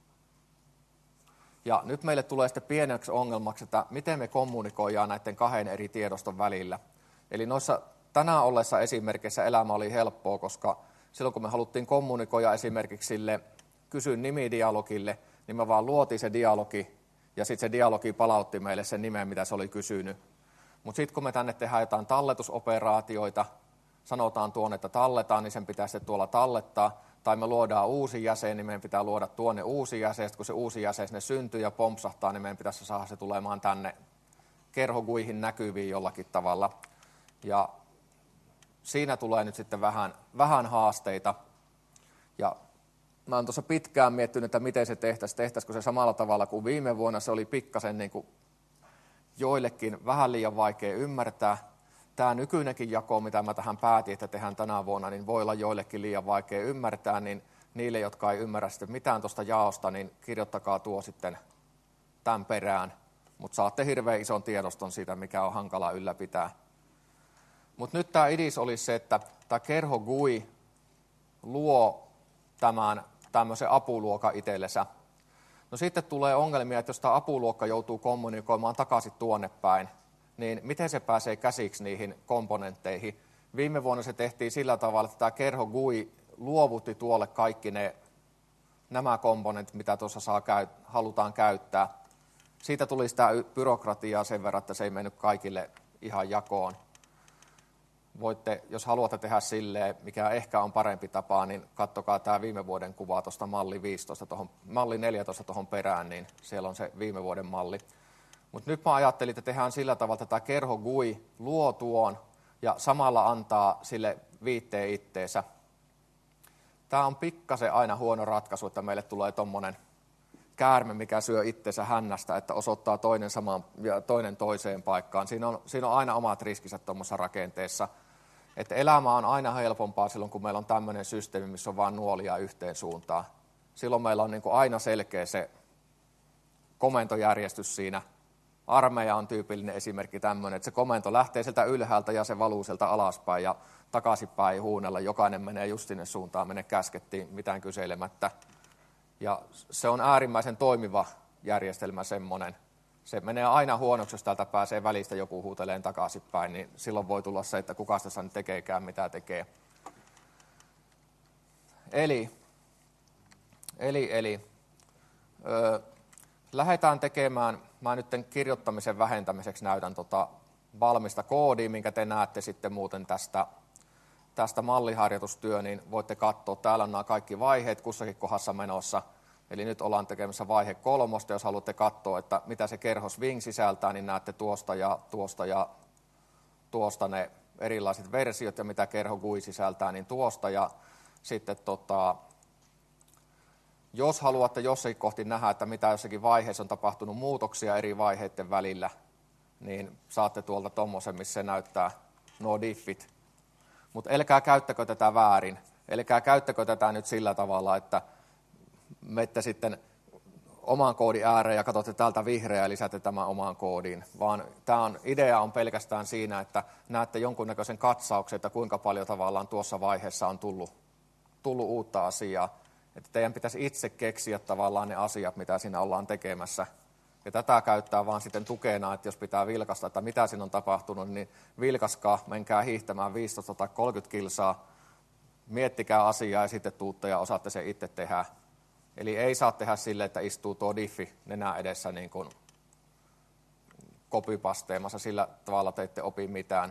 Ja nyt meille tulee sitten pieneksi ongelmaksi, että miten me kommunikoidaan näiden kahden eri tiedoston välillä. Eli noissa tänään olleissa esimerkkeissä elämä oli helppoa, koska silloin kun me haluttiin kommunikoida esimerkiksi sille kysyn nimidialogille, niin me vaan luotiin se dialogi, ja sitten se dialogi palautti meille sen nimen, mitä se oli kysynyt. Mutta sitten kun me tänne tehdään jotain talletusoperaatioita, sanotaan tuonne, että talletaan, niin sen pitää sitten tuolla tallettaa, tai me luodaan uusi jäsen, niin meidän pitää luoda tuonne uusi jäsen, kun se uusi jäsen sinne syntyy ja pompsahtaa, niin meidän pitäisi saada se tulemaan tänne kerho G U Ihin näkyviin jollakin tavalla. Ja siinä tulee nyt sitten vähän, vähän haasteita. Ja mä oon tuossa pitkään miettinyt, että miten se tehtäisiin. Tehtäisikö se samalla tavalla kuin viime vuonna. Se oli pikkasen niin kuin joillekin vähän liian vaikea ymmärtää. Tämä nykyinenkin jako, mitä mä tähän päätin, että tehdään tänä vuonna, niin voi olla joillekin liian vaikea ymmärtää. Niin niille, jotka ei ymmärrä sitten mitään tuosta jaosta, niin kirjoittakaa tuo sitten tämän perään. Mutta saatte hirveän ison tiedoston siitä, mikä on hankala ylläpitää. Mutta nyt tämä idis olisi se, että tämä kerho G U I luo tämän tämmöisen apuluokan itsellensä. No sitten tulee ongelmia, että jos tämä apuluokka joutuu kommunikoimaan takaisin tuonne päin, niin miten se pääsee käsiksi niihin komponentteihin? Viime vuonna se tehtiin sillä tavalla, että tämä kerho G U I luovutti tuolle kaikki ne, nämä komponentit, mitä tuossa saa, halutaan käyttää. Siitä tuli sitä byrokratiaa sen verran, että se ei mennyt kaikille ihan jakoon. Voitte, jos haluatte tehdä silleen, mikä ehkä on parempi tapa, niin katsokaa tämä viime vuoden kuva tuosta malli, viisitoista tohon, malli neljätoista tuohon perään, niin siellä on se viime vuoden malli. Mutta nyt mä ajattelin, että tehdään sillä tavalla, että tämä kerho G U I luo tuon ja samalla antaa sille viitteen itteensä. Tämä on pikkasen aina huono ratkaisu, että meille tulee tuommoinen käärme, mikä syö itsensä hännästä, että osoittaa toinen samaan ja toinen toiseen paikkaan. Siinä on, siinä on aina omat riskinsä tuommoisessa rakenteessa. Että elämä on aina helpompaa silloin, kun meillä on tämmöinen systeemi, missä on vain nuolia yhteen suuntaan. Silloin meillä on niin kuin aina selkeä se komentojärjestys siinä. Armeija on tyypillinen esimerkki tämmöinen, että se komento lähtee sieltä ylhäältä ja se valuu sieltä alaspäin ja takaisinpäin ei huunella. Jokainen menee just sinne suuntaan, menee käskettiin mitään kyselemättä. Ja se on äärimmäisen toimiva järjestelmä semmoinen. Se menee aina huonoksi, jos täältä pääsee välistä joku huuteleen takaisinpäin, niin silloin voi tulla se, että kuka sitä nyt tekeekään, mitä tekee. Eli, eli, eli ö, lähdetään tekemään, mä nyt kirjoittamisen vähentämiseksi näytän tota valmista koodia, minkä te näette sitten muuten tästä, tästä malliharjoitustyö, niin voitte katsoa, täällä on nämä kaikki vaiheet kussakin kohdassa menossa. Eli nyt ollaan tekemässä vaihe kolmosta, jos haluatte katsoa, että mitä se kerho Swing sisältää, niin näette tuosta ja tuosta ja tuosta ne erilaiset versiot ja mitä kerho G U I sisältää, niin tuosta. Ja sitten tota, jos haluatte jossakin kohti nähdä, että mitä jossakin vaiheessa on tapahtunut muutoksia eri vaiheiden välillä, niin saatte tuolta tommosen, missä se näyttää nuo diffit. Mutta älkää käyttäkö tätä väärin. Älkää käyttäkö tätä nyt sillä tavalla, että menette sitten oman koodin ääreen ja katsotte täältä vihreää ja lisäätte tämän omaan koodiin, vaan tämä on, idea on pelkästään siinä, että näette jonkunnäköisen katsauksen, että kuinka paljon tavallaan tuossa vaiheessa on tullut, tullut uutta asiaa. Että teidän pitäisi itse keksiä tavallaan ne asiat, mitä siinä ollaan tekemässä. Ja tätä käyttää vaan sitten tukena, että jos pitää vilkasta, että mitä siinä on tapahtunut, niin vilkaskaa, menkää hiihtämään viisitoista tai kolmekymmentä kilsaa, miettikää asiaa ja sitten tuutte ja osaatte sen itse tehdä. Eli ei saa tehdä silleen, että istuu tuo diffi nenä edessä niin kuin copypasteemassa, sillä tavalla te ette opi mitään.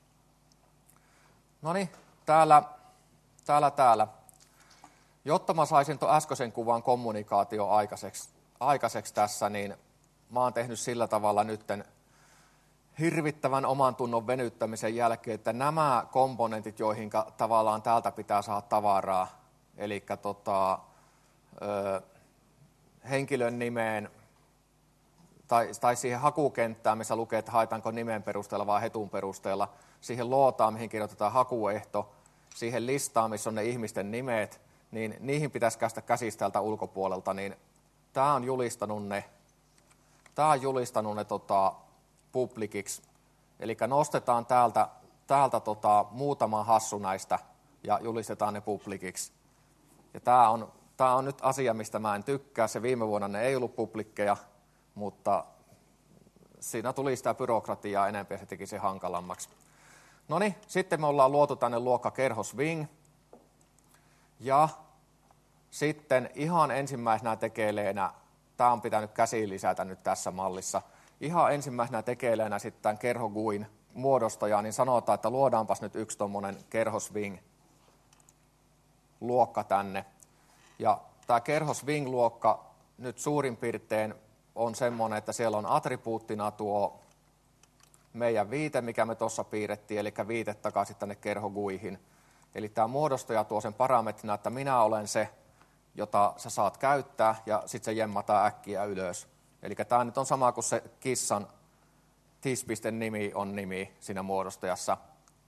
No niin, täällä, täällä, täällä. Jotta mä saisin tuon äskeisen kuvan kommunikaatio aikaiseksi, aikaiseksi tässä, niin mä oon tehnyt sillä tavalla nytten hirvittävän oman tunnon venyttämisen jälkeen, että nämä komponentit, joihin tavallaan täältä pitää saada tavaraa, eli tota, ö, henkilön nimeen tai, tai siihen hakukenttään, missä lukee, että haetaanko nimen perusteella vai hetun perusteella, siihen lootaan, mihin kirjoitetaan hakuehto, siihen listaan, missä on ne ihmisten nimet, niin niihin pitäisi kästä käsistä täältä ulkopuolelta, niin tämä on julistanut ne, tää on julistanut ne tota, publikiksi. Eli nostetaan täältä, täältä tota, muutama hassu näistä ja julistetaan ne publikiksi. Ja tämä on, tää on nyt asia, mistä mä en tykkää. Se viime vuonna ne ei ollut publikkeja, mutta siinä tuli sitä byrokratiaa enemmän ja se teki se hankalammaksi. No niin, sitten me ollaan luotu tänne luokka Kerho Swing. Ja sitten ihan ensimmäisenä tekeleenä, tämä on pitänyt käsiin lisätä nyt tässä mallissa, ihan ensimmäisenä tekeleenä sitten tämän Kerho G U In muodostaja, niin sanotaan, että luodaanpas nyt yksi tuommoinen Kerho Swing luokka tänne. Ja tämä Kerho Swing luokka nyt suurin piirtein on semmoinen, että siellä on attribuuttina tuo meidän viite, mikä me tuossa piirrettiin, eli viite takaisin tänne Kerho G U Ihin. Eli tämä muodostaja tuo sen parametrina, että minä olen se, jota sä saat käyttää, ja sitten se jemmataan äkkiä ylös. Eli tämä nyt on sama kuin se kissan tis-pisten nimi on nimi siinä muodostajassa.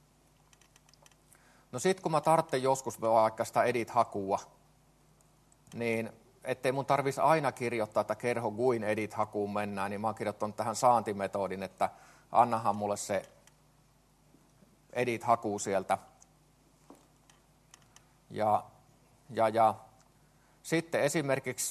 No sitten kun mä tarvitsen joskus vaikka sitä edit-hakua, niin ettei mun tarvitsisi aina kirjoittaa, että Kerho G U In edit-hakuun mennään, niin mä oon kirjoittanut tähän saantimetodin, että annahan mulle se edit-haku sieltä. Ja, ja, ja sitten esimerkiksi,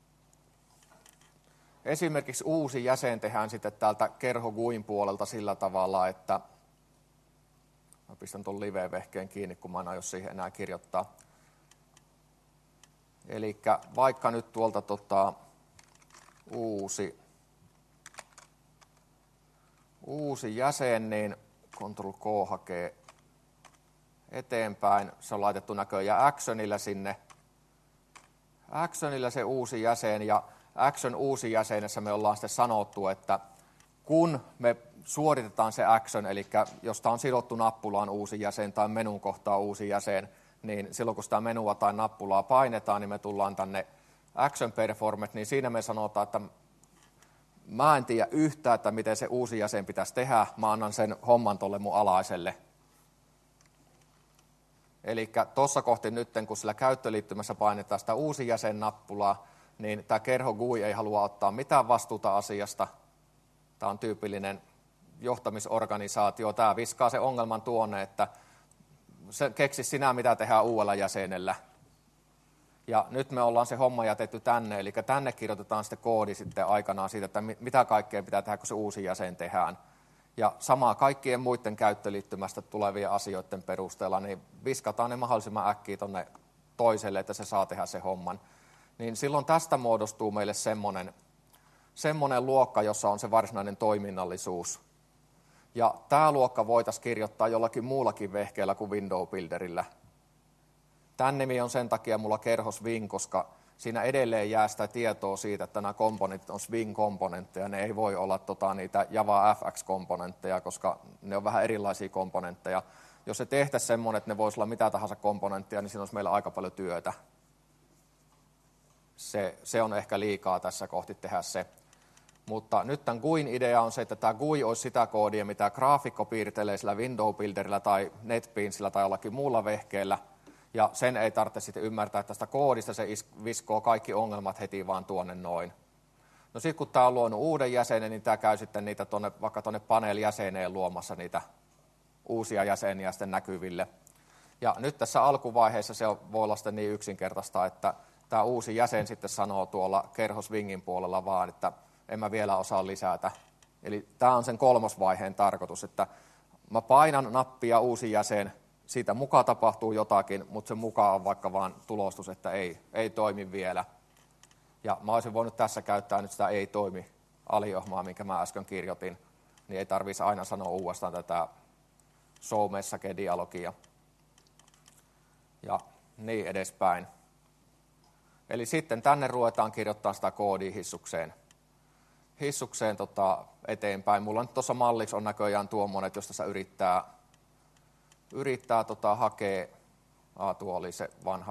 esimerkiksi uusi jäsen tehdään sitten täältä Kerho G U In puolelta sillä tavalla, että mä pistän tuon live-vehkeen kiinni, kun mä en aio siihen enää kirjoittaa. Eli vaikka nyt tuolta tota, uusi, uusi jäsen, niin Ctrl K hakee eteenpäin. Se on laitettu näköjään actionilla sinne. Actionilla se uusi jäsen, ja action uusi jäsenessä me ollaan sitten sanottu, että kun me suoritetaan se action, eli josta on sidottu nappulaan uusi jäsen tai menun kohtaa uusi jäsen, niin silloin kun sitä menua tai nappulaa painetaan, niin me tullaan tänne action performet, niin siinä me sanotaan, että mä en tiedä yhtään, että miten se uusi jäsen pitäisi tehdä, mä annan sen homman tolle mun alaiselle. Eli tuossa kohti nyt, kun sillä käyttöliittymässä painetaan sitä uusi jäsen nappulaa, niin tämä Kerho G U I ei halua ottaa mitään vastuuta asiasta. Tämä on tyypillinen johtamisorganisaatio. Tämä viskaa se ongelman tuonne, että se keksi sinä, mitä tehdään uudella jäsenellä. Ja nyt me ollaan se homma jätetty tänne, eli tänne kirjoitetaan sitten koodi sitten aikanaan siitä, että mitä kaikkea pitää tehdä, kun se uusi jäsen tehdään. Ja samaa kaikkien muiden käyttöliittymästä tulevien asioiden perusteella, niin viskataan ne mahdollisimman äkkiä tuonne toiselle, että se saa tehdä se homman. Niin silloin tästä muodostuu meille semmoinen, semmoinen luokka, jossa on se varsinainen toiminnallisuus. Ja tämä luokka voitaisiin kirjoittaa jollakin muullakin vehkeellä kuin Window Builderillä. Tämän nimi on sen takia mulla Kerho Swing, koska siinä edelleen jää sitä tietoa siitä, että nämä komponentit on Swing-komponentteja. Ne ei voi olla tota, niitä Java F X-komponentteja, koska ne on vähän erilaisia komponentteja. Jos se tehtäisiin semmoinen, että ne voisi olla mitä tahansa komponentteja, niin siinä olisi meillä aika paljon työtä. Se, se on ehkä liikaa tässä kohti tehdä se. Mutta nyt tämän G U In idea on se, että tämä G U I olisi sitä koodia, mitä graafikko piirtelee sillä Window Builderillä tai NetBeansilla tai jollakin muulla vehkeellä. Ja sen ei tarvitse sitten ymmärtää, että tästä koodista se viskoo kaikki ongelmat heti vaan tuonne noin. No sitten kun tämä on luonut uuden jäsenen, niin tämä käy sitten niitä tonne, vaikka tuonne panel-jäseneen luomassa niitä uusia jäseniä sitten näkyville. Ja nyt tässä alkuvaiheessa se voi olla sitten niin yksinkertaista, että tämä uusi jäsen sitten sanoo tuolla Kerho Swingin puolella vaan, että en mä vielä osaa lisätä. Eli tämä on sen kolmosvaiheen tarkoitus, että mä painan nappia uusi jäsen, siitä mukaan tapahtuu jotakin, mutta se mukaan on vaikka vaan tulostus, että ei, ei toimi vielä. Ja mä olisin voinut tässä käyttää nyt sitä ei toimi aliohmaa, minkä mä äsken kirjoitin, niin ei tarvitsisi aina sanoa uudestaan tätä show message dialogia. Ja niin edespäin. Eli sitten tänne ruvetaan kirjoittaa sitä koodia hissukseen. Hissukseen tota, eteenpäin. Mulla nyt tuossa malliksi on näköjään tuommoinen, että jos tässä yrittää, yrittää tota, hakea, ah, tuo oli se vanha,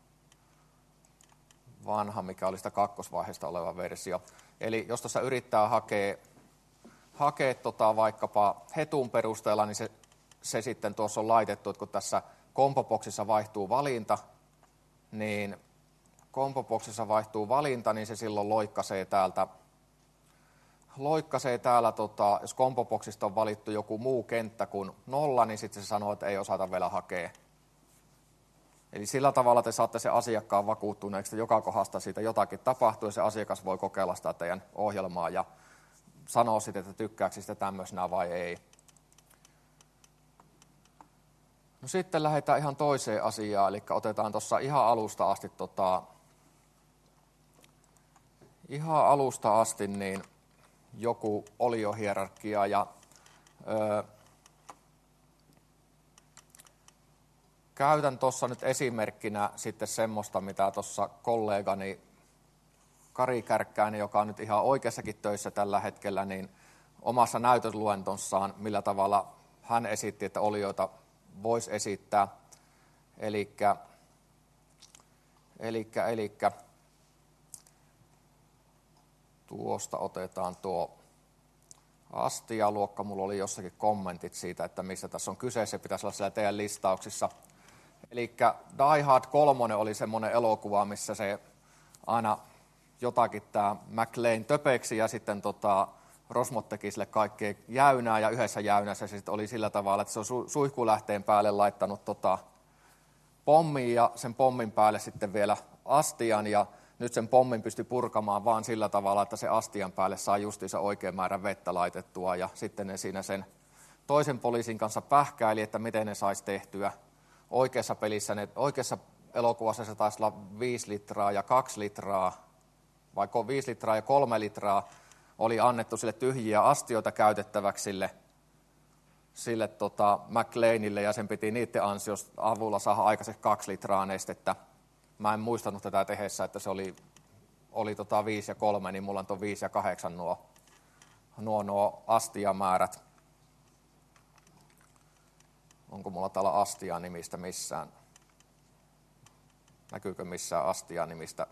vanha, mikä oli sitä kakkosvaiheesta oleva versio. Eli jos tuossa yrittää hakea, hakea tota, vaikkapa hetun perusteella, niin se, se sitten tuossa on laitettu, että kun tässä kompoboksissa vaihtuu valinta, niin kompoboksissa vaihtuu valinta, niin se silloin loikkaisee täältä, loikkaisee täällä tota, jos kompoboksista on valittu joku muu kenttä kuin nolla, niin sitten se sanoo, että ei osata vielä hakea. Eli sillä tavalla te saatte se asiakkaan vakuuttuneeksi, että joka kohdasta siitä jotakin tapahtuu, ja se asiakas voi kokeilla sitä teidän ohjelmaa ja sanoa sitten, että tykkääkö sitä tämmöisenä vai ei. No sitten lähdetään ihan toiseen asiaan, eli otetaan tuossa ihan alusta asti, tota, ihan alusta asti niin joku oliohierarkia ja öö, käytän tuossa nyt esimerkkinä sitten semmoista, mitä tuossa kollegani Kari Kärkkäinen, joka on nyt ihan oikeassakin töissä tällä hetkellä, niin omassa näytösluentossaan, millä tavalla hän esitti, että olioita voisi esittää. Elikkä, elikkä, elikkä tuosta otetaan tuo astialuokka. Mulla oli jossakin kommentit siitä, että missä tässä on kyse. Se pitäisi olla siellä teidän listauksissa. Elikkä Die Hard kolme oli semmoinen elokuva, missä se aina jotakin tämä McLean töpeksi ja sitten tota, Rosmot teki sille kaikkea jäynää ja yhdessä jäynässä se sitten oli sillä tavalla, että se on su- suihkulähteen päälle laittanut tota, pommin ja sen pommin päälle sitten vielä astian ja nyt sen pommin pystyi purkamaan vaan sillä tavalla, että se astian päälle saa justiinsa oikean määrän vettä laitettua ja sitten ne siinä sen toisen poliisin kanssa pähkäili, että miten ne saisi tehtyä. Oikeassa pelissä, ne, oikeassa elokuvassa se taisi olla viisi litraa ja kaksi litraa, vaikka viisi litraa ja kolme litraa oli annettu sille tyhjiä astioita käytettäväksi sille, sille tota McLeanille ja sen piti niiden ansiosta avulla saada aikaiseksi kaksi litraa nestettä. Mä en muistanut tätä tehessä, että se oli, oli tota viisi ja kolme, niin mulla on tuo viisi ja kahdeksan nuo, nuo, nuo astiamäärät. Onko mulla täällä astia-nimistä missään? Näkyykö missään astia-nimistä?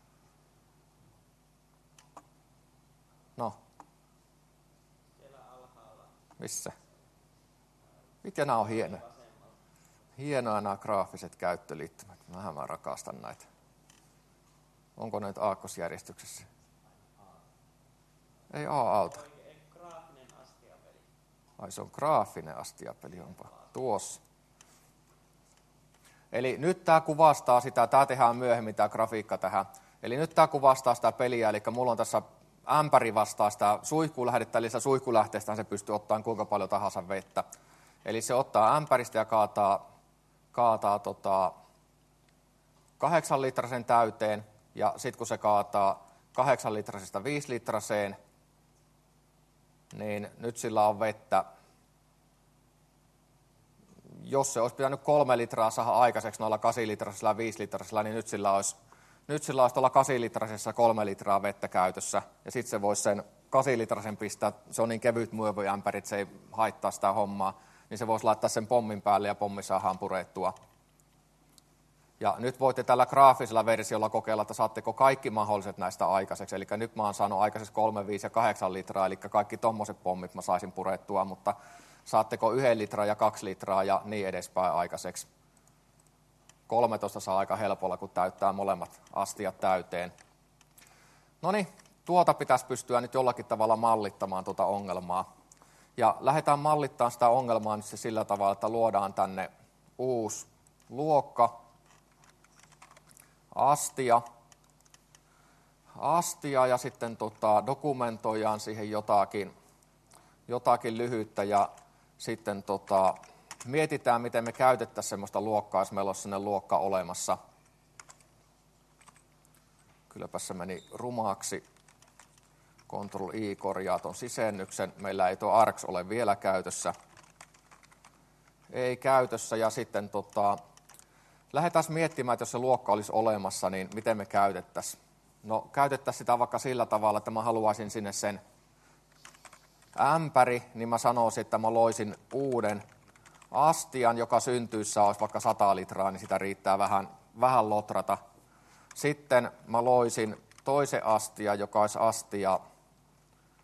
No. Siellä alhaalla. Missä? Mitkä nämä on hienoja? Hienoja nämä graafiset käyttöliittymät. Mähän mä rakastan näitä. Onko näitä aakkosjärjestyksessä? Ei A-auta. Graafinen astiapeli. Ai se on graafinen astiapeli, onpa tuossa. Eli nyt tämä kuvastaa sitä, tämä tehdään myöhemmin tämä grafiikka tähän. Eli nyt tämä kuvastaa sitä peliä, eli mulla on tässä ämpäri vastaa sitä suihkulähdettä, eli suihkulähteestä se pystyy ottamaan kuinka paljon tahansa vettä. Eli se ottaa ämpäristä ja kaataa, kaataa tota kahdeksan litrasen täyteen, ja sitten kun se kaataa kahdeksan litrasesta viisi litraseen, niin nyt sillä on vettä. Jos se olisi pitänyt kolme litraa saada aikaiseksi noilla kahdeksan litrasella ja viisi litrasella, niin nyt sillä olisi, nyt sillä olisi tuolla kahdeksan litrasessa kolme litraa vettä käytössä. Ja sitten se voisi sen kahdeksan litrasen pistää, se on niin kevyt muoviämpäri, että se ei haittaa sitä hommaa, niin se voisi laittaa sen pommin päälle ja pommi saadaan purettua. Ja nyt voitte tällä graafisella versiolla kokeilla, että saatteko kaikki mahdolliset näistä aikaiseksi. Eli nyt mä oon saanut aikaiseksi kolme, viisi ja kahdeksan litraa, eli kaikki tommoset pommit mä saisin purettua, mutta saatteko yhden litraa ja kaksi litraa ja niin edespäin aikaiseksi. kolmetoista saa aika helpolla, kun täyttää molemmat astiat täyteen. No niin, tuota pitäisi pystyä nyt jollakin tavalla mallittamaan tuota ongelmaa. Ja lähdetään mallittamaan sitä ongelmaa nyt se sillä tavalla, että luodaan tänne uusi luokka, astia, astia ja sitten tota, dokumentoidaan siihen jotakin, jotakin lyhyttä ja sitten tota, mietitään, miten me käytettäisiin sellaista luokkaa, jos meillä olisi sellainen luokka olemassa. Kylläpä se meni rumaaksi. Ctrl-I korjaa tuon sisennyksen. Meillä ei tuo args ole vielä käytössä. Ei käytössä ja sitten tota, lähdetään miettimään, että jos se luokka olisi olemassa, niin miten me käytettäisiin. No käytettäisiin sitä vaikka sillä tavalla, että mä haluaisin sinne sen ämpäri, niin mä sanoisin, että mä loisin uuden astian, joka syntyissä olisi vaikka sata litraa, niin sitä riittää vähän, vähän lotrata. Sitten mä loisin toisen astian, joka olisi astia,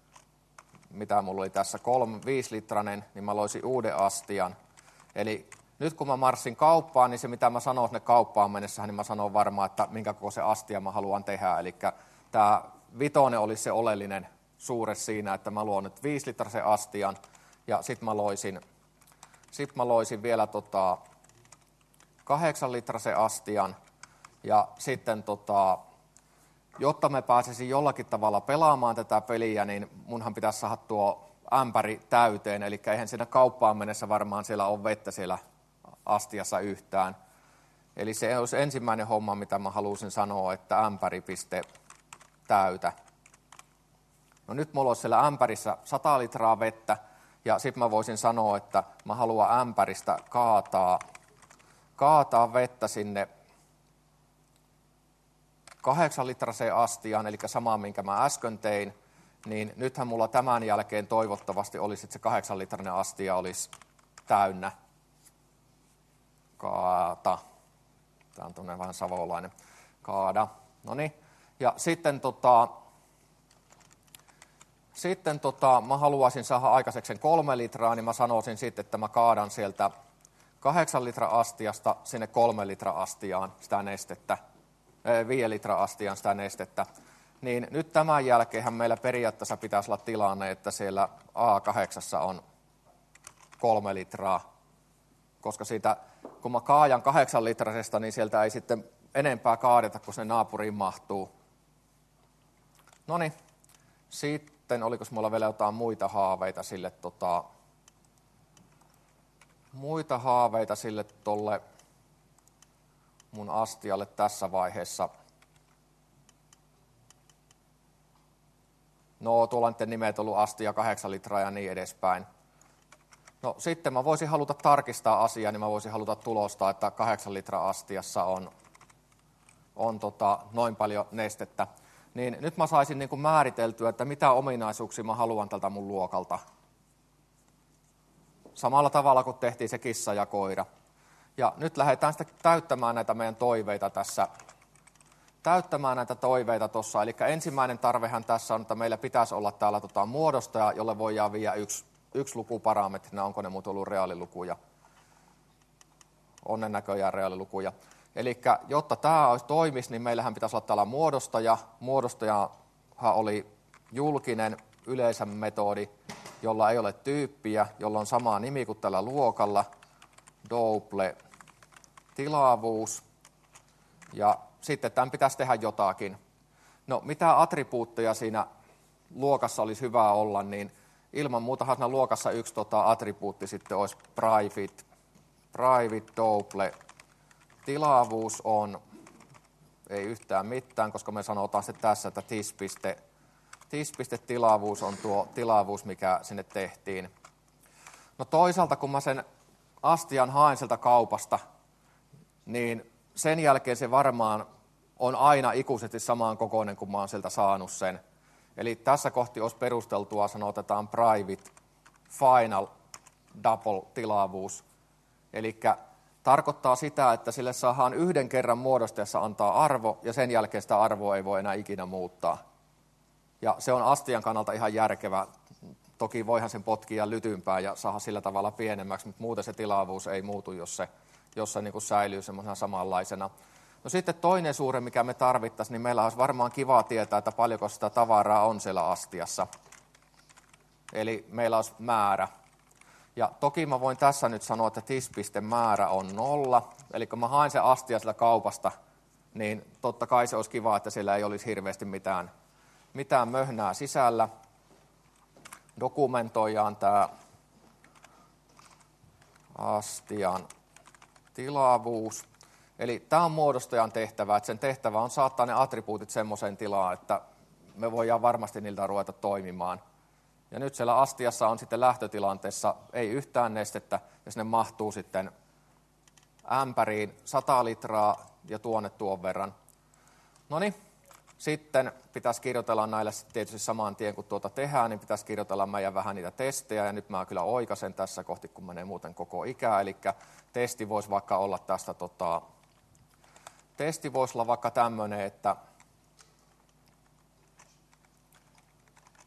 mitä mulla oli tässä, kolme, viisi litranen, niin mä loisin uuden astian. Eli nyt kun mä marssin kauppaan, niin se mitä mä sanon sinne kauppaan mennessähän, niin mä sanon varmaan, että minkä koko se astia mä haluan tehdä. Eli tämä vitonen olisi se oleellinen suure siinä, että mä luon nyt viisi litrasen astian ja sitten mä loisin, sit mä loisin vielä tota kahdeksan litrasen astian ja sitten tota, jotta me pääsisin jollakin tavalla pelaamaan tätä peliä, niin munhan pitäisi saada tuo ämpäri täyteen, eli eihän siinä kauppaan mennessä varmaan siellä ole vettä siellä astiassa yhtään. Eli se olisi ensimmäinen homma, mitä mä halusin sanoa, että ämpäri piste täytä. No nyt mulla olisi siellä ämpärissä sata litraa vettä, ja sitten mä voisin sanoa, että mä haluan ämpäristä kaataa, kaataa vettä sinne kahdeksan litraseen astiaan, eli sama, minkä mä äsken tein, niin nythän mulla tämän jälkeen toivottavasti olisi, että se kahdeksan litrainen astia olisi täynnä. Kaata. Tämä on tuonne vähän savolainen. Kaada. Noniin. Ja sitten, tota, sitten tota, mä haluaisin saada aikaiseksi sen kolme litraa, niin mä sanoisin sitten, että mä kaadan sieltä kahdeksan litra astiasta sinne kolme litra astiaan sitä nestettä, viiden litra astiaan sitä nestettä. Niin nyt tämän jälkeenhän meillä periaatteessa pitäisi olla tilanne, että siellä A kahdeksan on kolme litraa, koska siitä, kun mä kaajan kahdeksan litrasesta, niin sieltä ei sitten enempää kaadeta, kun se naapuriin mahtuu. Noniin, sitten oliko mulla vielä jotain muita haaveita sille, tota, muita haaveita sille tolle mun astialle tässä vaiheessa. No, tuolla nyt nimet ollut astia, kahdeksan litraa ja niin edespäin. No sitten mä voisin haluta tarkistaa asiaa, niin mä voisin haluta tulostaa, että kahdeksan litraa astiassa on, on tota, noin paljon nestettä. Niin nyt mä saisin niin kuin määriteltyä, että mitä ominaisuuksia mä haluan tältä mun luokalta. Samalla tavalla kuin tehtiin se kissa ja koira. Ja nyt lähdetään sitten täyttämään näitä meidän toiveita tässä. Täyttämään näitä toiveita tuossa. Eli ensimmäinen tarvehan tässä on, että meillä pitäisi olla täällä tota muodostaja, jolle voidaan viedä yksi, yksi lukuparametrina, onko ne muut ollut reaalilukuja. On ne näköjään reaalilukuja. Eli jotta tämä olisi toimisi, niin meillähän pitäisi olla täällä muodostaja. Muodostajahan oli julkinen yleisön metodi, jolla ei ole tyyppiä, jolla on sama nimi kuin tällä luokalla. Double tilavuus. Ja sitten tämän pitäisi tehdä jotakin. No mitä attribuutteja siinä luokassa olisi hyvä olla, niin ilman muutahan siinä luokassa yksi tota, attribuutti sitten olisi private, private double. Tilavuus on, ei yhtään mitään, koska me sanotaan sitten tässä, että tis.tilavuus tis.tilavuus on tuo tilavuus, mikä sinne tehtiin. No toisaalta, kun mä sen astian haen sieltä kaupasta, niin sen jälkeen se varmaan on aina ikuisesti samaan kokoinen, kun mä oon sieltä saanut sen. Eli tässä kohti olisi perusteltua, sanotetaan private final double tilavuus. Eli tarkoittaa sitä, että sille saadaan yhden kerran muodostajassa antaa arvo, ja sen jälkeen sitä arvoa ei voi enää ikinä muuttaa. Ja se on astian kannalta ihan järkevä. Toki voihan sen potkia lytympää ja saada sillä tavalla pienemmäksi, mutta muuten se tilavuus ei muutu, jos se, jos se niin kuin säilyy semmoisena samanlaisena. No sitten toinen suuri, mikä me tarvittaisiin, niin meillä olisi varmaan kiva tietää, että paljonko sitä tavaraa on siellä astiassa. Eli meillä olisi määrä. Ja toki mä voin tässä nyt sanoa, että tis.määrä on nolla. Eli kun mä haen sen astia sieltä kaupasta, niin totta kai se olisi kiva, että siellä ei olisi hirveästi mitään, mitään möhnää sisällä. Dokumentoidaan tämä astian tilavuus. Eli tämä on muodostajan tehtävä, että sen tehtävä on saattaa ne attribuutit semmoiseen tilaan, että me voidaan varmasti niiltä ruveta toimimaan. Ja nyt siellä astiassa on sitten lähtötilanteessa ei yhtään nestettä, ja sinne mahtuu sitten ämpäriin sata litraa ja tuonne tuon verran. Noniin, sitten pitäisi kirjoitella näille tietysti saman tien, kun tuota tehdään, niin pitäisi kirjoitella meidän vähän niitä testejä, ja nyt mä kyllä oikaisen tässä kohti, kun menee muuten koko ikää, eli testi voisi vaikka olla tästä, tota, testi voisi olla vaikka tämmöinen, että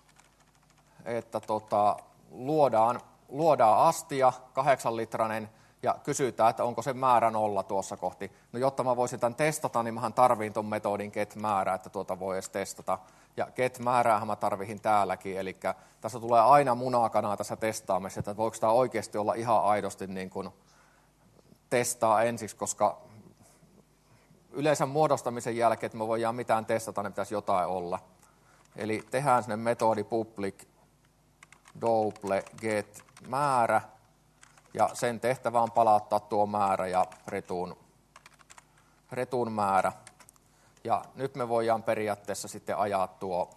että tota, luodaan, luodaan astia, kahdeksan litrainen, ja kysytään, että onko se määrä nolla tuossa kohti. No jotta mä voisin tämän testata, niin mähän tarviin tuon metodin get-määrä, että tuota voi edes testata. Ja get-määräähän mä tarvihin täälläkin, eli tässä tulee aina munakanaa tässä testaamisessa, että voiko tämä oikeasti olla ihan aidosti niin kuin testaa ensiksi, koska yleensä muodostamisen jälkeen, että me voidaan mitään testata, niin pitäisi jotain olla. Eli tehdään sinne metodi public double get määrä, ja sen tehtävä on palauttaa tuo määrä ja return, return määrä. Ja nyt me voidaan periaatteessa sitten ajaa tuo,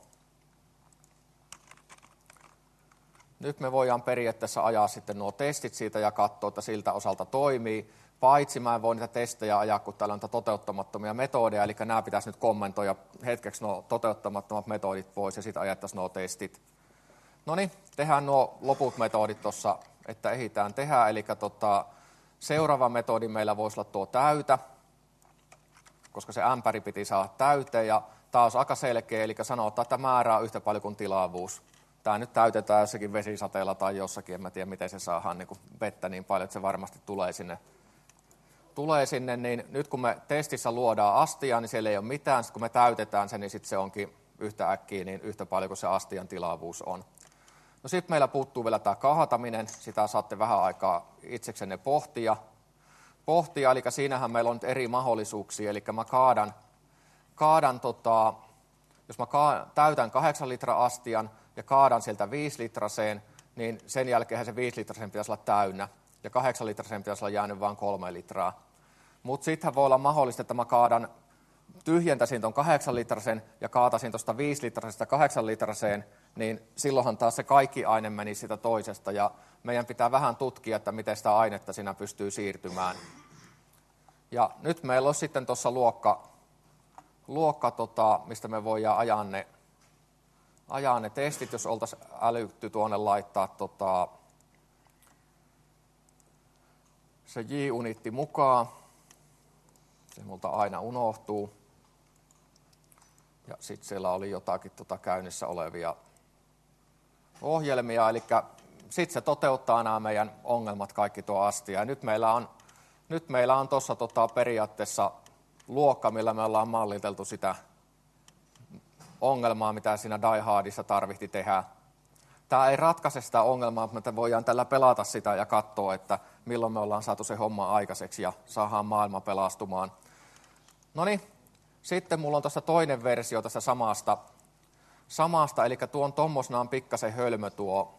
nyt me voidaan periaatteessa ajaa sitten nuo testit siitä ja katsoa, että siltä osalta toimii. Paitsi mä en voi niitä testejä ajaa, kun täällä on toteuttamattomia metodeja, eli nämä pitäisi nyt kommentoida hetkeksi nuo toteuttamattomat metodit pois ja sitten ajattaisiin nuo testit. No niin, tehdään nuo loput metodit tuossa, että ehditään tehdä, eli tota, seuraava metodi meillä voisi olla tuo täytä, koska se ämpäri piti saada täyteen, ja tämä olisi aika selkeä, eli sanotaan, että määrä on yhtä paljon kuin tilavuus. Tämä nyt täytetään jossakin vesisateella tai jossakin, en mä tiedä miten se saadaan niin kuin vettä niin paljon, että se varmasti tulee sinne. Tulee sinne, niin nyt kun me testissä luodaan astia, niin siellä ei ole mitään, sitten kun me täytetään se, niin sitten se onkin yhtä äkkiä niin yhtä paljon kuin se astian tilavuus on. No sitten meillä puuttuu vielä tämä kahtaminen, sitä saatte vähän aikaa itseksenne pohtia. pohtia, eli siinähän meillä on nyt eri mahdollisuuksia, eli mä kaadan, kaadan tota, jos mä ka- täytän kahdeksan litran astian ja kaadan sieltä viisi litraseen, niin sen jälkeen se viisi litraseen pitäisi olla täynnä, ja kahdeksan litraseen pitäisi olla jäänyt vain kolme litraa. Mutta sittenhän voi olla mahdollista, että mä kaadan, tyhjentäisin tuon kahdeksan litrasen ja kaatasin tuosta viisi litrasesta kahdeksan litraseen, niin silloinhan taas se kaikki aine meni sitä toisesta, ja meidän pitää vähän tutkia, että miten sitä ainetta siinä pystyy siirtymään. Ja nyt meillä on sitten tuossa luokka, luokka tota, mistä me voidaan ajaa ne, ajaa ne testit, jos oltaisiin älytty tuonne laittaa tota, se J-unitti mukaan. Se multa aina unohtuu. Ja sitten siellä oli jotakin tota käynnissä olevia ohjelmia, eli sitten se toteuttaa nämä meidän ongelmat kaikki tuo astia. Ja nyt meillä on, nyt meillä on tuossa tota periaatteessa luokka, millä me ollaan malliteltu sitä ongelmaa, mitä siinä Die Hardissa tarvitsi tehdä. Tämä ei ratkaise sitä ongelmaa, mutta me voidaan tällä pelata sitä ja katsoa, että milloin me ollaan saatu se homma aikaiseksi ja saadaan maailma pelastumaan. No niin, sitten mulla on tuossa toinen versio tästä samasta, samasta eli tuon tommosnaan pikkasen hölmö tuo.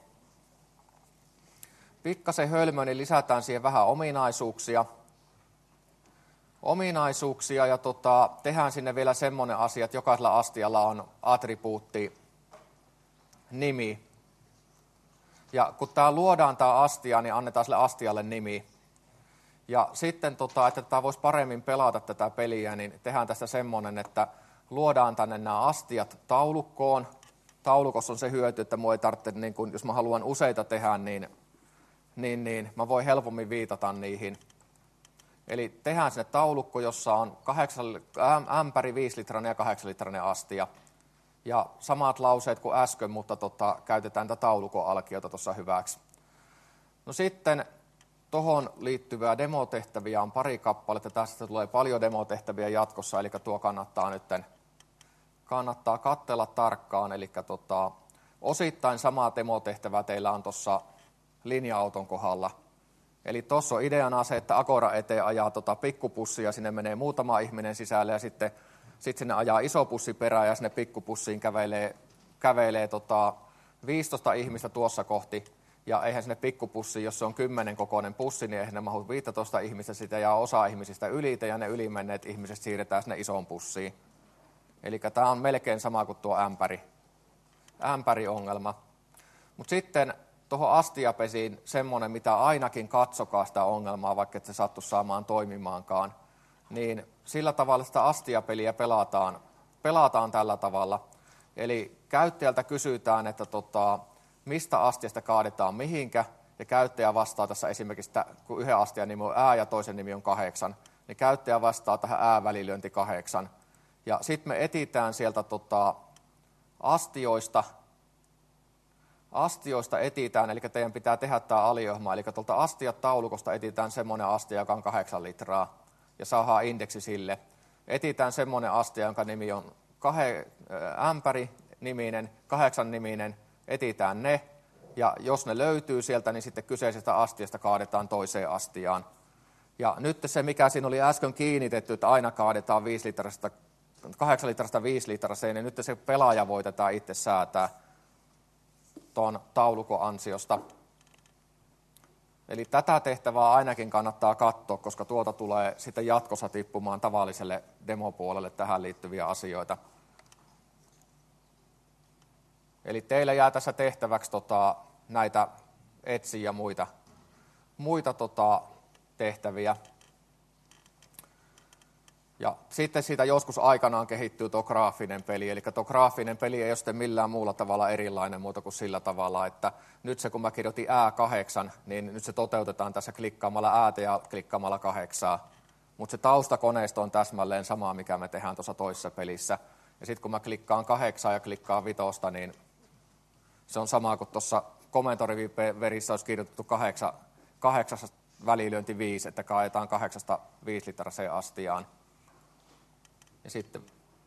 Pikkasen hölmö, niin lisätään siihen vähän ominaisuuksia. Ominaisuuksia ja tota, tehdään sinne vielä semmoinen asia, että jokaisella astialla on attribuutti nimi. Ja kun tämä luodaan tämä astia, niin annetaan sille astialle nimi. Ja sitten, tota, että tämä voisi paremmin pelata tätä peliä, niin tehdään tästä semmoinen, että luodaan tänne nämä astiat taulukkoon. Taulukossa on se hyöty, että mua ei tarvitse, niin kun, jos mä haluan useita tehdä, niin, niin, niin mä voin helpommin viitata niihin. Eli tehdään sinne taulukko, jossa on kahdeksan, ämpäri viisi litrainen ja kahdeksan litrainen astia. Ja samat lauseet kuin äsken, mutta tota, käytetään tätä taulukon alkiota tuossa hyväksi. No sitten tuohon liittyviä demotehtäviä on pari kappaletta. Tästä tulee paljon demotehtäviä jatkossa, eli tuo kannattaa nyt kannattaa katsella tarkkaan. Eli tota, osittain samaa demotehtävää teillä on tuossa linja-auton kohdalla. Eli tuossa on ideana se, että Agora eteen ajaa tota pikkupussia, sinne menee muutama ihminen sisälle ja sitten sit sinne ajaa iso pussi perään ja sinne pikkupussiin kävelee, kävelee tota viisitoista ihmistä tuossa kohti. Ja eihän sinne pikkupussiin, jos se on kymmenen kokoinen pussi, niin eihän ne mahu viisitoista ihmistä sitä ja osa ihmisistä ylitä ja ne ylimenneet ihmiset siirretään sinne isoon pussiin. Eli tämä on melkein sama kuin tuo ämpäri, ämpäriongelma. Mutta sitten tuohon astiapesiin semmoinen, mitä ainakin katsokaa sitä ongelmaa, vaikka et se sattu saamaan toimimaankaan, niin sillä tavalla sitä astiapeliä pelataan, pelataan tällä tavalla. Eli käyttäjältä kysytään, että tota, mistä astiasta kaadetaan mihinkä, ja käyttäjä vastaa tässä esimerkiksi, että kun yhden astian nimi on ää ja toisen nimi on kahdeksan, niin käyttäjä vastaa tähän ää-välilyönti kahdeksan. Ja sitten me etitään sieltä tota, astioista, astioista etitään, eli teidän pitää tehdä tämä aliohjelma, eli tuolta astiat-taulukosta etitään semmoinen astia, joka on kahdeksan litraa, ja saadaan indeksi sille. Etitään semmoinen astia, jonka nimi on kahe, ämpäri niminen, kahdeksan niminen, etitään ne, ja jos ne löytyy sieltä, niin sitten kyseisestä astiasta kaadetaan toiseen astiaan. Ja nyt se, mikä siinä oli äsken kiinnitetty, että aina kaadetaan viisi litrasta, kahdeksan litrasta viisi litraseen, niin nyt se pelaaja voi tätä itse säätää tuon taulukon ansiosta. Eli tätä tehtävää ainakin kannattaa katsoa, koska tuolta tulee sitten jatkossa tippumaan tavalliselle demopuolelle tähän liittyviä asioita. Eli teille jää tässä tehtäväksi tota, näitä etsiä ja muita, muita tota, tehtäviä. Ja sitten siitä joskus aikanaan kehittyy tuo graafinen peli, eli tuo graafinen peli ei ole sitten millään muulla tavalla erilainen muuta kuin sillä tavalla, että nyt se kun mä kirjoitin ää kahdeksan, niin nyt se toteutetaan tässä klikkaamalla äätä ja klikkaamalla kahdeksaa. Mutta se taustakoneisto on täsmälleen sama, mikä me tehdään tuossa toisessa pelissä. Ja sitten kun mä klikkaan kahdeksaa ja klikkaan vitosta, niin se on sama kuin tuossa komentoriviverissä olisi kirjoitettu kahdeksan, kahdeksasta välilyönti viisi, että kaadetaan kahdeksasta viisi litraseen astiaan. Ja sitten...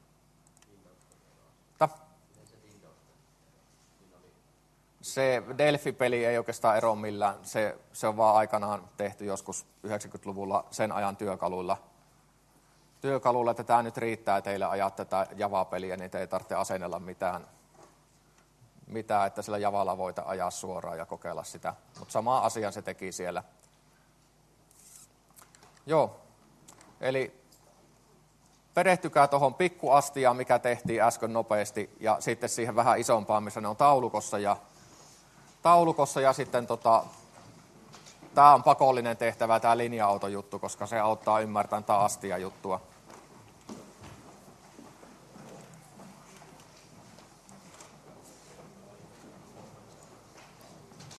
Se Delphi-peli ei oikeastaan ero millään. Se, se on vaan aikanaan tehty joskus yhdeksänkymmentäluvulla sen ajan työkaluilla. Työkaluilla, että tämä nyt riittää teille ajaa tätä Java-peliä, niin te ei tarvitse asennella mitään, mitään että sillä Javalla voita ajaa suoraan ja kokeilla sitä. Mutta sama asian se teki siellä. Joo, eli perehtykää tuohon pikkuastiaan, mikä tehtiin äsken nopeasti, ja sitten siihen vähän isompaan, missä ne on taulukossa. Ja, taulukossa ja sitten tota, tämä on pakollinen tehtävä, tämä linja-autojuttu, koska se auttaa ymmärtämään tämä astia-juttua.